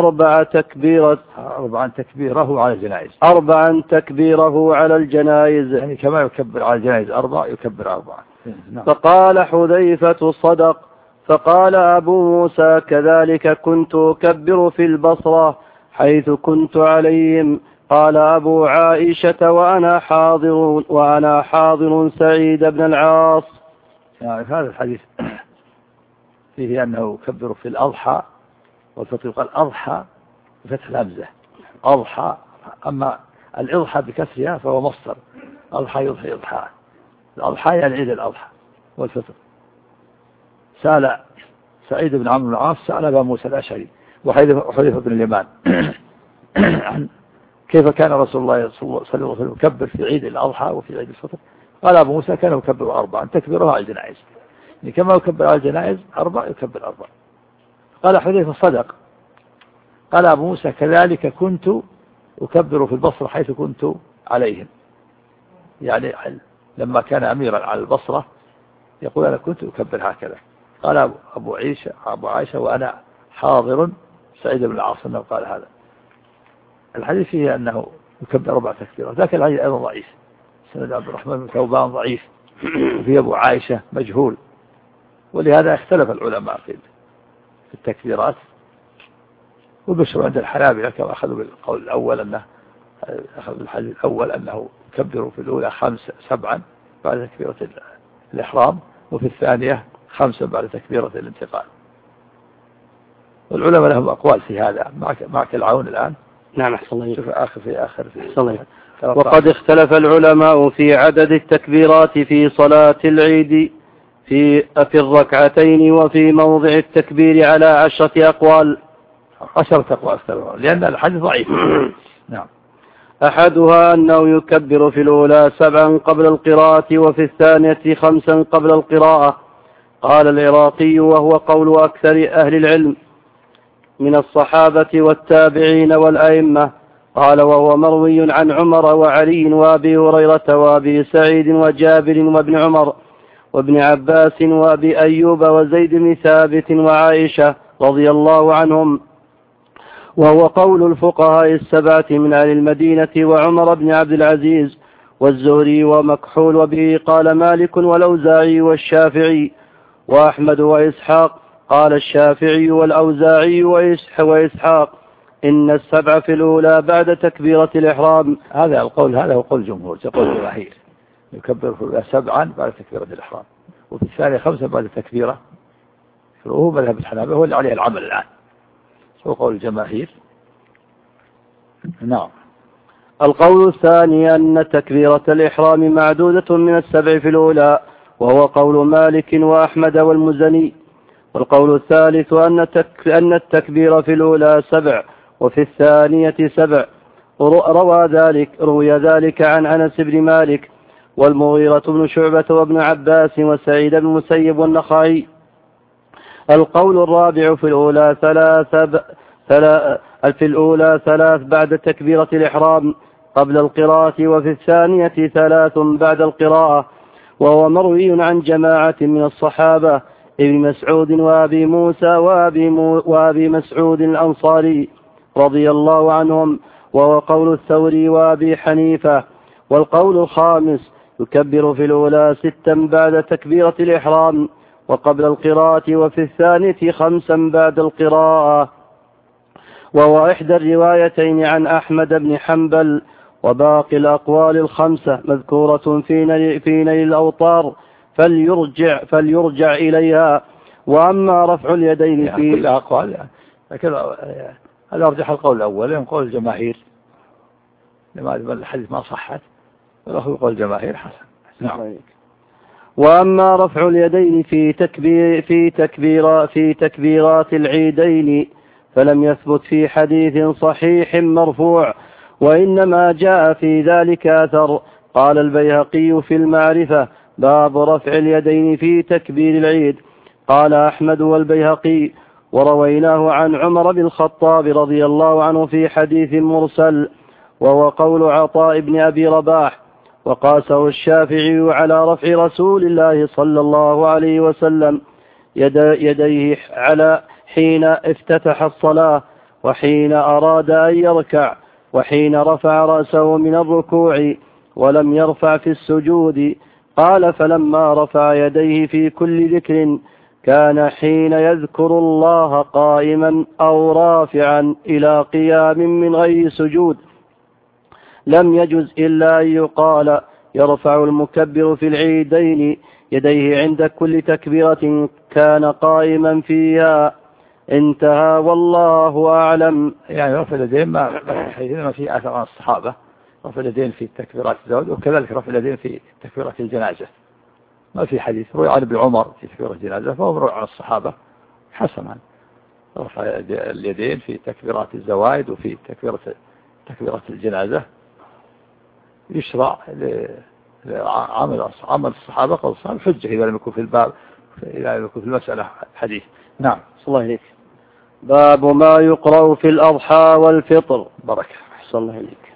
الجنائز يعني كما يكبر على الجنائز 4 يكبر 4. فقال حذيفة صدق. فقال أبو موسى كذلك كنت أكبر في البصرة حيث كنت عليهم. قال أبو عائشة وأنا حاضر سعيد بن العاص. يعني هذا الحديث فيه أنه يكبر في الأضحى والفطر. قال أضحى بفتح الهمزة أضحى، أما الإضحى بكسرها فهو مصدر أضحى يضحي إضحى. الأضحى يعني عيد الأضحى والفطر. سأل سعيد بن عمرو بن العاص سأل أبا موسى الأشعري وحذيفة بن اليمان عن كيف كان رسول الله صلى الله عليه وسلم يكبر في عيد الأضحى وفي عيد الفطر. قال أبو موسى كان يكبر 4 تكبيرها على الجنائز، يعني كما يكبر على الجنائز 4 يكبر 4. قال حذيفة صدق. قال أبو موسى كذلك كنت أكبر في البصرة حيث كنت عليهم، يعني لما كان أميرا على البصرة يقول أنا كنت أكبر هكذا. قال أبو عائشة وأنا حاضر سعيد بن العاص أنه قال هذا. الحديث فيه أنه يكبر 4 تكبيرات، ذاك الحديث أيضا ضعيف، سند عبد الرحمن بن ثوبان ضعيف، وفي أبو عائشة مجهول، ولهذا اختلف العلماء في التكبيرات. والبشر عند الحنابلة كما أخذوا بالقول الأول أخذوا الحديث الأول أنه يكبر في الأولى 7 بعد تكبيرة الإحرام، وفي الثانية 5 بعد تكبيرة الانتقال. والعلماء لهم أقوال في هذا. معك العون الآن. نعم أحسن الله. شوف في آخر وقد اختلف العلماء في عدد التكبيرات في صلاة العيد في الركعتين وفي موضع التكبير على 10 أقوال. 10 أقوال لأن الحديث ضعيف. نعم. أحدها أنه يكبر في الأولى 7 قبل القراءة وفي الثانية 5 قبل القراءة. قال العراقي وهو قول أكثر أهل العلم من الصحابة والتابعين والأئمة. قال وهو مروي عن عمر وعلي وأبي هريرة وأبي سعيد وجابر وابن عمر وابن عباس وأبي أيوب وزيد بن ثابت وعائشة رضي الله عنهم، وهو قول الفقهاء 7 من أهل المدينة وعمر بن عبد العزيز والزهري ومكحول. وبه قال مالك والأوزاعي والشافعي وأحمد وإسحاق. قال الشافعي والأوزاعي وإسحاق إن 7 في الأولى بعد تكبيرة الإحرام. هذا القول هذا هو قول جمهور، تقول الجماهير يكبر في الأولى 7 بعد تكبيرة الإحرام، وفي الثانية 5 بعد تكبيرة. وهو مذهب الحنابلة هو اللي عليه العمل الآن، هو قول الجماهير. نعم. القول الثاني أن تكبيرة الإحرام معدودة من 7 في الأولى، وهو قول مالك وأحمد والمزني. والقول الثالث أن التكبير في الأولى 7 وفي الثانية 7. روي ذلك عن أنس بن مالك والمغيرة بن شعبة وابن عباس وسعيد بن المسيب والنخعي. القول الرابع في الأولى 3 بعد تكبيرة الإحرام قبل القراءة، وفي الثانية 3 بعد القراءة، وهو مروي عن جماعة من الصحابة ابن مسعود وأبي موسى وأبي مسعود الأنصاري رضي الله عنهم، وهو قول الثوري وأبي حنيفة. والقول الخامس يكبر في الأولى 6 بعد تكبيرة الإحرام وقبل القراءة، وفي الثانية 5 بعد القراءة، وهو إحدى الروايتين عن أحمد بن حنبل. وباقي الأقوال 5 مذكورة في نيل الأوطار فليرجع إليها. وأما رفع اليدين في كل أقوال لكن هذا أرجح القول الأول، لأن قول الجماهير لما الحديث ما صحت، وله قول الجماهير حسن. نعم. وأما رفع اليدين في تكبيرات العيدين فلم يثبت في حديث صحيح مرفوع، وإنما جاء في ذلك أثر. قال البيهقي في المعرفة: باب رفع اليدين في تكبير العيد. قال أحمد والبيهقي: ورويناه عن عمر بن الخطاب رضي الله عنه في حديث مرسل، وهو قول عطاء بن أبي رباح. وقاسه الشافعي على رفع رسول الله صلى الله عليه وسلم يديه على حين افتتح الصلاة، وحين أراد أن يركع، وحين رفع رأسه من الركوع، ولم يرفع في السجود. قال: فلما رفع يديه في كل ذكر كان حين يذكر الله قائما أو رافعا إلى قيام من غير سجود. لم يجز إلا أن يقال: يرفع المكبر في العيدين يديه عند كل تكبيرة كان قائما فيها. انتهى، والله أعلم. يعني رفع اليدين ما في أثر عن الصحابة، رفع اليدين في تكبيرات الزواج، وكذلك رفع اليدين في تكبيرات الجنازة ما في حديث. روي عن ابن عمر في تكبيرة الجنازة، فهو مروي عن الصحابة حسنا. رفع اليدين في تكبيرات الزواج وفي تكبيرة الجنازة يشرع عمل الصحابة قول الصحابة حجة إذا لم يكن في الباب، إذا لم يكن في المسألة حديث. نعم. صلى الله عليك. باب ما يقرأ في الأضحى والفطر. بركة. صلى الله عليك.